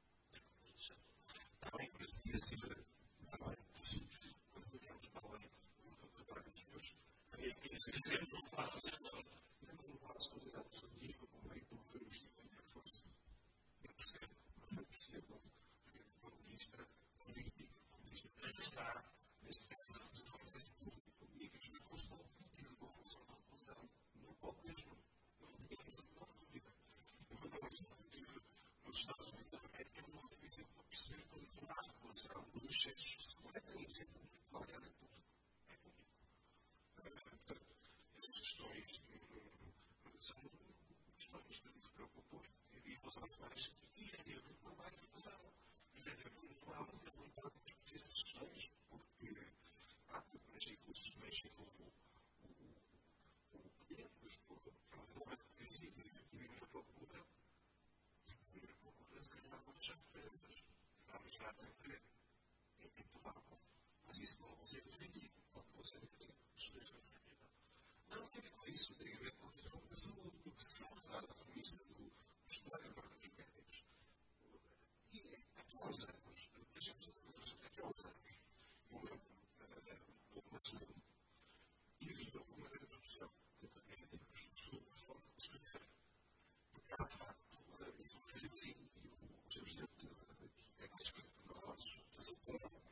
Está bem, mas devia ser também, quando olhamos para além do trabalho dos senhores, temos um passo temos um passo de ligado positivo, como é que não foi investimento em força. Eu percebo, mas eu percebo que, do ponto de vista político, do ponto de vista de registrar, neste caso, as reuniões público, e que isto é função política, uma função da revolução, não pode mesmo, não tínhamos a menor dúvida. Eu vou dar um exemplo que tive nos Estados Unidos da América, um outro exemplo para perceber como não há regulação, os excessos que se cometem em sempre público, aliás, é público. É público. Portanto, essas questões são questões que nos preocupam e nós vamos mais, e efetivamente não há informação. Efetivamente não há muita vontade de discutir essas questões, porque há pouco México, se México o podemos, não é que dizia, se tiver a procura, se tiver a procura, se calhar vão fechar empresas, vamos gerar desemprego. É improvável. Mas isso pode ser definitivo, pode não ser definitivo. Não tem a ver com isso, tem a ver com a questão da saúde, porque se for dar a premissa do estudar agora dos médicos, e até aos anos, deixamos de ver até aos anos, eu lembro, pouco mais longo, e havia uma grande discussão entre médicos sobre a forma de escrever. Porque há, de facto, isso foi feito assim, e o seu presidente, que é mais escrito que nós, faz o povo,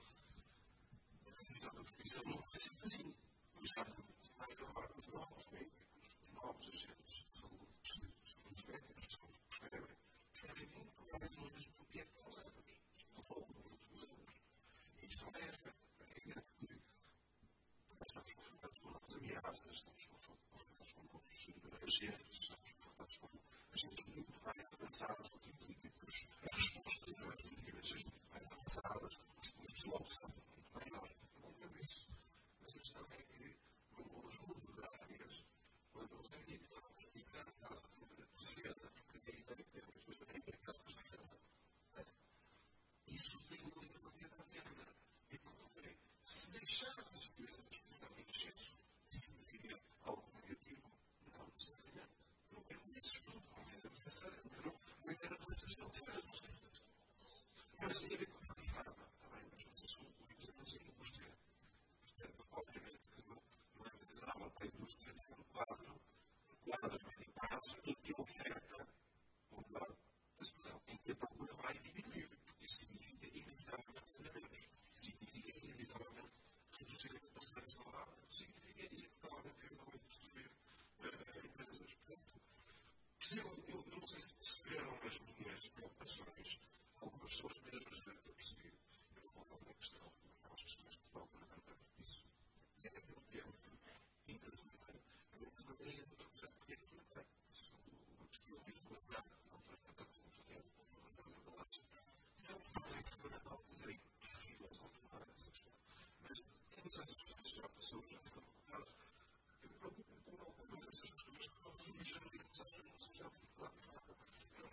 isso não foi sempre assim. Mas já agora, os novos médicos, os novos agentes de saúde, os médicos que são escrevem, escrevem muito mais hoje do que é para os anos. Mudou muito os anos. E isto é esta, a ideia de que estamos confrontados com novas ameaças, estamos confrontados com novos agentes, estamos confrontados com agentes muito mais avançados, o que implica que as respostas das medicamentos sejam muito mais avançadas, os novos são muito maiores. Não é isso. Mas a questão é que, no conjunto de áreas, quando os médicos disseram a casa de defesa, porque a ideia que temos depois também é a casa de defesa, isso tem uma ligação direta à venda. E, portanto, se deixar de existir essa discussão em excesso, significa algo negativo? Não, necessariamente. Não vemos esse estudo, não fizemos essa, não era uma questão de férias, não sei se mas tem a ver com a farma, também, mas vocês são os presidentes da indústria. Portanto, obviamente que não, não é degradável para a indústria ter um quadro, um quadro medicado em que a oferta, ou melhor, em que a procura vai diminuir, porque isso significa inevitavelmente pagamentos, significa inevitavelmente reduzir a capacidade saudável, significa inevitavelmente eventualmente destruir uh, empresas. Portanto, percebam, eu, eu não sei se perceberam as minhas preocupações, algumas pessoas mesmas devem ter percebido. Eu não vou falar uma questão, aquelas questões que estão para levantar isso. E é aquilo que é ainda se mantém. Mas ainda se mantém, eu não sei porque é que se mantém. Isso é uma questão de informação, não para cantar como já tem uma informação de verdade. Isso é um fenómeno fundamental, quer dizer, prefiro continuar essa questão. Mas temos essas questões que já passou, já tem preocupadas. Eu me preocupo com algumas dessas questões que estão subjacentes às que não sejam muito claras.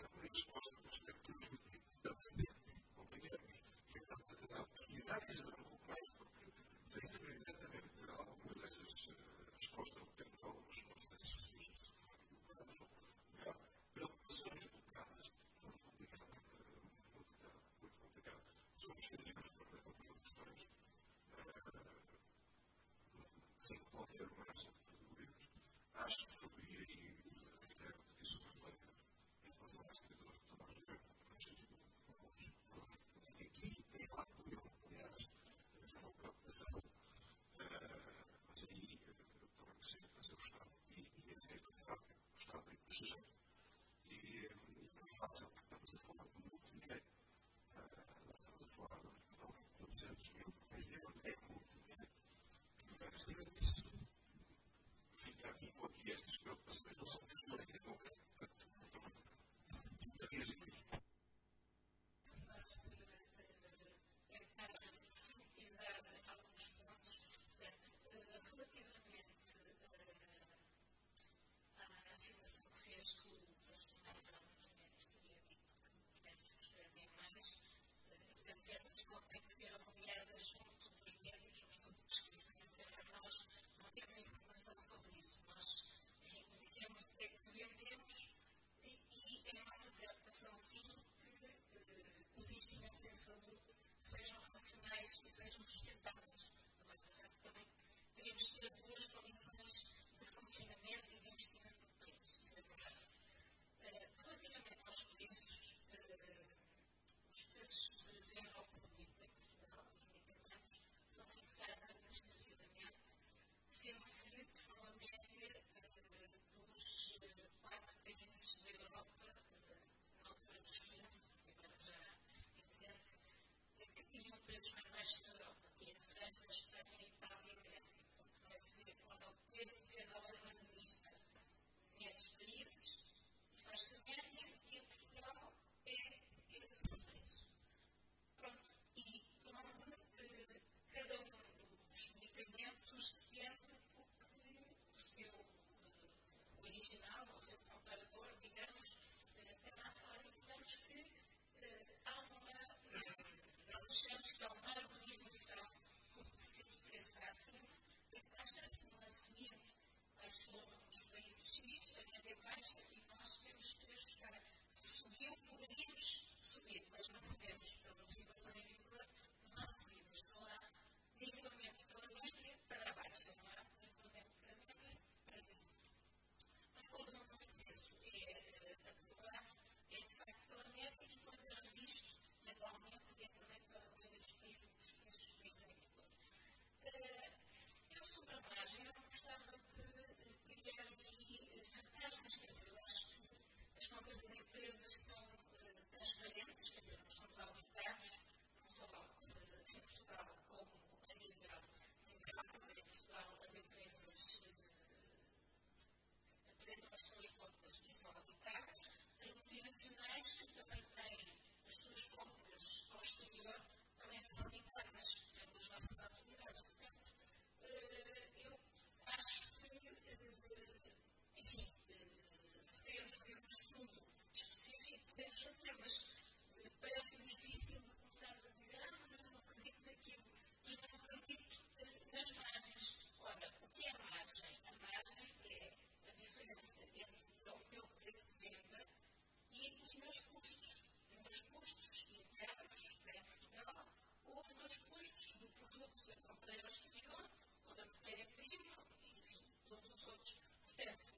associação para o exterior, ou da matéria-prima, enfim, todos os outros. Portanto,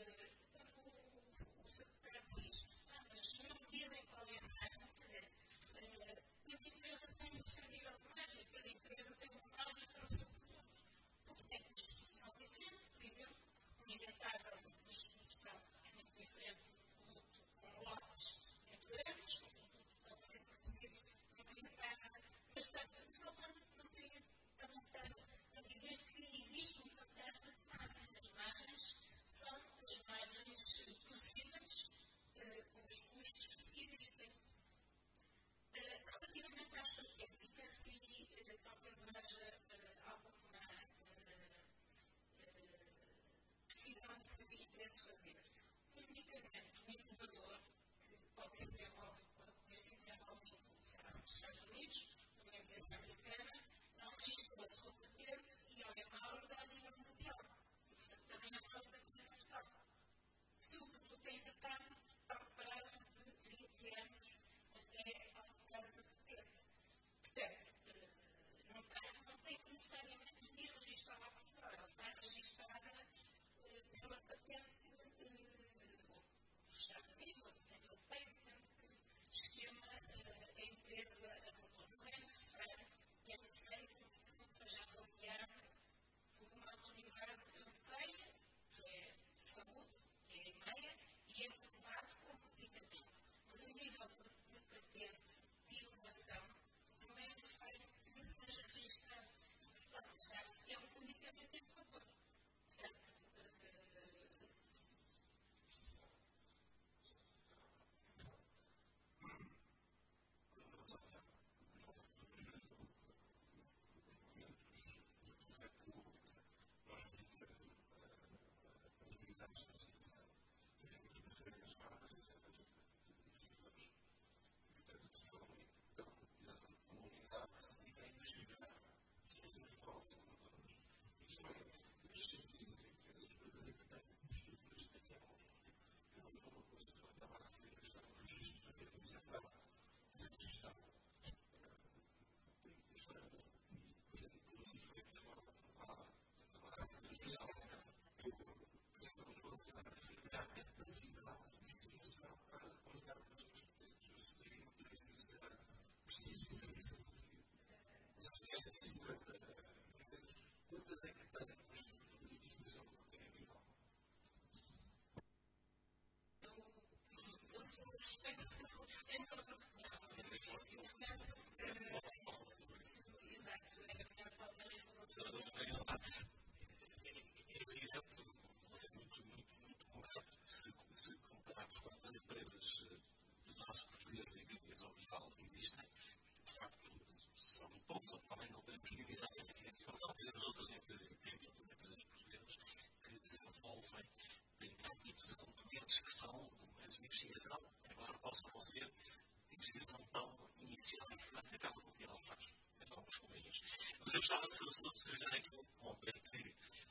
o secretário diz, ah, mas não me dizem qual é a margem, quer dizer, cada empresa tem o seu nível de margem, cada empresa tem uma margem para o seu produto. Porque tem uma distribuição diferente, por exemplo, um injetável de uma distribuição muito diferente do produto com lotes muito grandes, o produto pode ser produzido numa injetável, mas, portanto, só para não ter a montar a dizer que existe um fantasma de margens. As margens são as margens possíveis com os custos que existem. Relativamente às patentes, e penso que aí talvez haja alguma decisão de que interesse fazer. Um medicamento inovador que pode ser desenvolvido, pode ter sido desenvolvido nos Estados Unidos, numa empresa americana, não registrou-se com patente e é válida a nível mundial. Portanto, também é válida aqui em Portugal. Se o produto ainda está preparado de vinte anos até ao prazo da patente. Portanto, não, não tem necessariamente que vir registrada a Portugal, ela está registrada pela patente dos Estados Unidos ou da patente europeia, depende de que esquema a empresa adotou. Não é necessário, é necessário que o medicamento seja avaliado por uma autoridade europeia, que é de saúde, que é a EMEA, e é aprovado como medicamento. Mas a nível de patente, de inovação, não é necessário que seja registrado em Portugal, mas sabe que é um medicamento inovador. Portanto, que são documentos de investigação, agora posso fazer investigação tão inicial, portanto, aquela que ela faz, em algumas companhias. Mas eu gostava de saber se todos trazer aqui um ponto, é que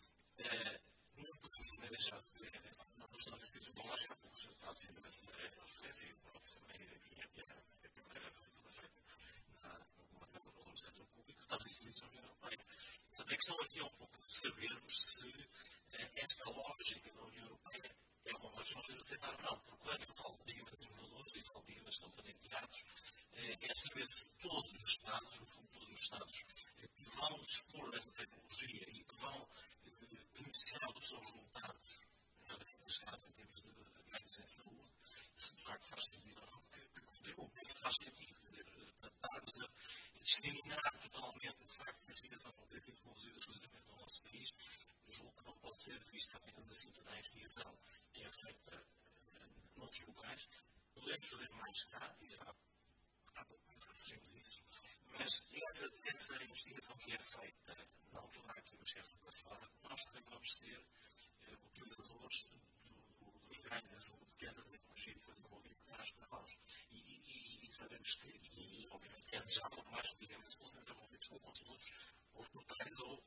não podemos ainda deixar de ver essa questão de ter uma loja, porque já está a dizer essa referência, e o próprio também, enfim, a primeira foi toda feita numa tenda do valor do setor público, está a dizer isso na União Europeia. Portanto, a questão aqui é um pouco de sabermos se esta lógica da União Europeia é uma lógica que nós devemos aceitar ou não, porque quando eu falo de dívidas inovadores e falo de dívidas que são patenteados, é saber se todos os Estados, no fundo, todos os Estados que vão dispor dessa tecnologia e que vão beneficiar dos seus resultados, neste caso, em termos de ganhos em saúde, se de facto faz sentido ou não, que contribuem, se faz sentido, quer dizer, tentarmos a discriminar totalmente o facto de a investigação não ter sido conduzida exclusivamente no nosso país, julgo que não pode ser vista apenas assim toda a investigação que é feita noutros locais. Podemos fazer mais cá, e já há pouco que referimos isso, mas essa, essa investigação que é feita, não toda aqui, mas que é feita para fora, nós também vamos ser uh, utilizadores do, do, dos ganhos em saúde que essa tecnologia que foi desenvolvida traz para nós. E, e, e sabemos que, e, obviamente, é desejável que mais medicamentos possam ser desenvolvidos com contributos ou totais ou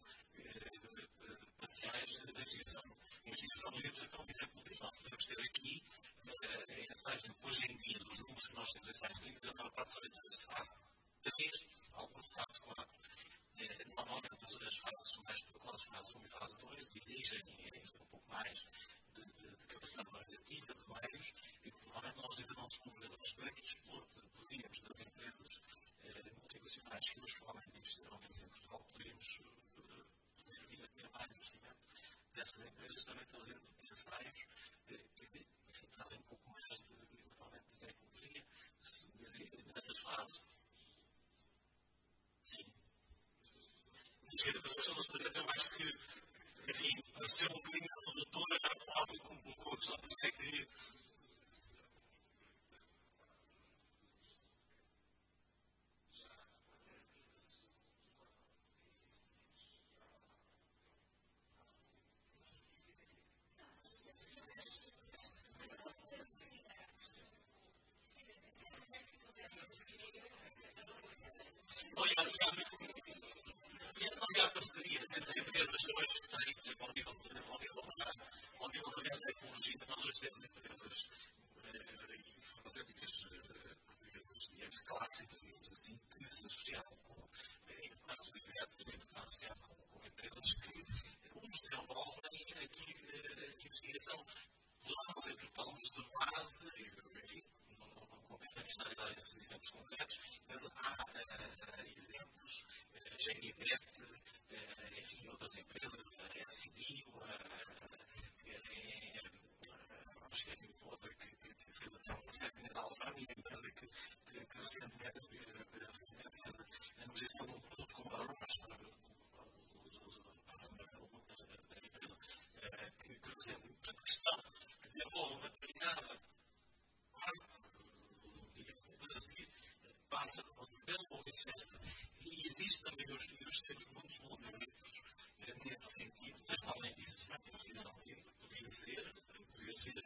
uh, parciais de investigação. A investigação, digamos, então, um exemplo disso, nós podemos ter aqui a ensagem, hoje em dia, dos números que nós temos em ensagem clínicos, a maior parte são ensaios de fase três, alguns de fase quatro. Normalmente, as fases mais precoces, fase um e fase dois, exigem um pouco mais de, de, de capacidade organizativa, de meios, e provavelmente nós ainda não somos restritos por poderíamos das empresas eh, multinacionais que hoje provavelmente investirão nesse em Portugal, poderíamos uh, poder vir a ter mais investimento dessas empresas, também trazendo ensaios eh, que enfim, trazem um pouco mais de, eventualmente, de tecnologia nessas fases. Sim. As pessoas não eu acho que, enfim, ser um bocadinho doutor era a forma como colocou, só por isso é que. Olha a parceria entre as empresas hoje que têm, por exemplo, ao nível ao nível da tecnologia, nós hoje temos empresas farmacêuticas portuguesas clássicas, digamos assim, que se associaram com, em caso de por exemplo, que se associaram com, com empresas que uns desenvolvem aqui a investigação de base, agrupamos de base, enfim, não, não, não compete estar a dar esses exemplos concretos, mas há uh, exemplos, uh, G I B E T, uh, enfim, outras empresas, a S I D, a esqueci de outra que, que, que fez até um projeto de Alfama e a empresa que, que, que recentemente fez a negociação de um produto com a Rocha, da empresa, que, que recentemente, a questão que desenvolve uma determinada parte, depois a seguir, passa por uma empresa ou vice-versa. E existe também hoje em dia temos muitos bons exemplos nesse sentido, mas além disso, a utilização poderia ser, poderia ser.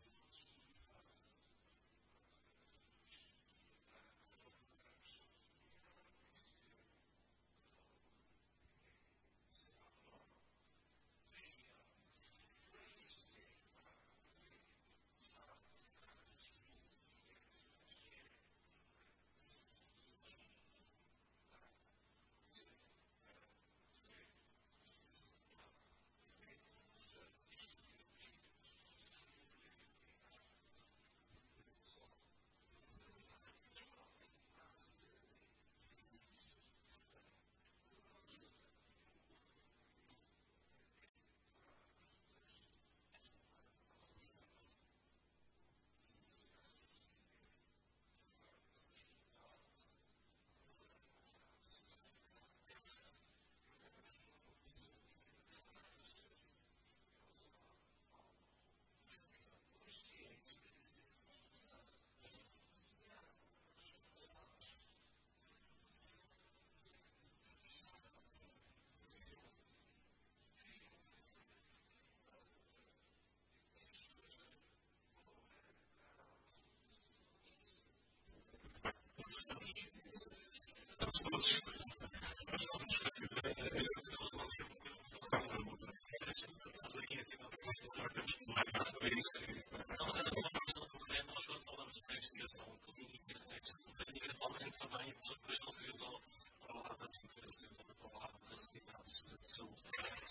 Nós quando falamos de investigação clínica, eventualmente também, depois não seria só para o lado das empresas, seria também para o lado das unidades de saúde.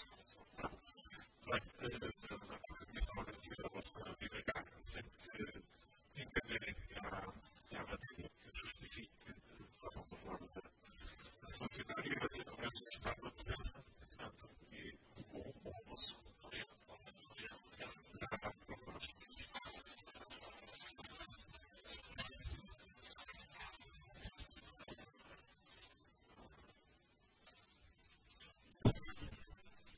Bem, eu só agradecer a vossa vida cá, sempre que entenderem que há matéria que justifique, façam favor da sua cidade e agradecer também os estados da presença.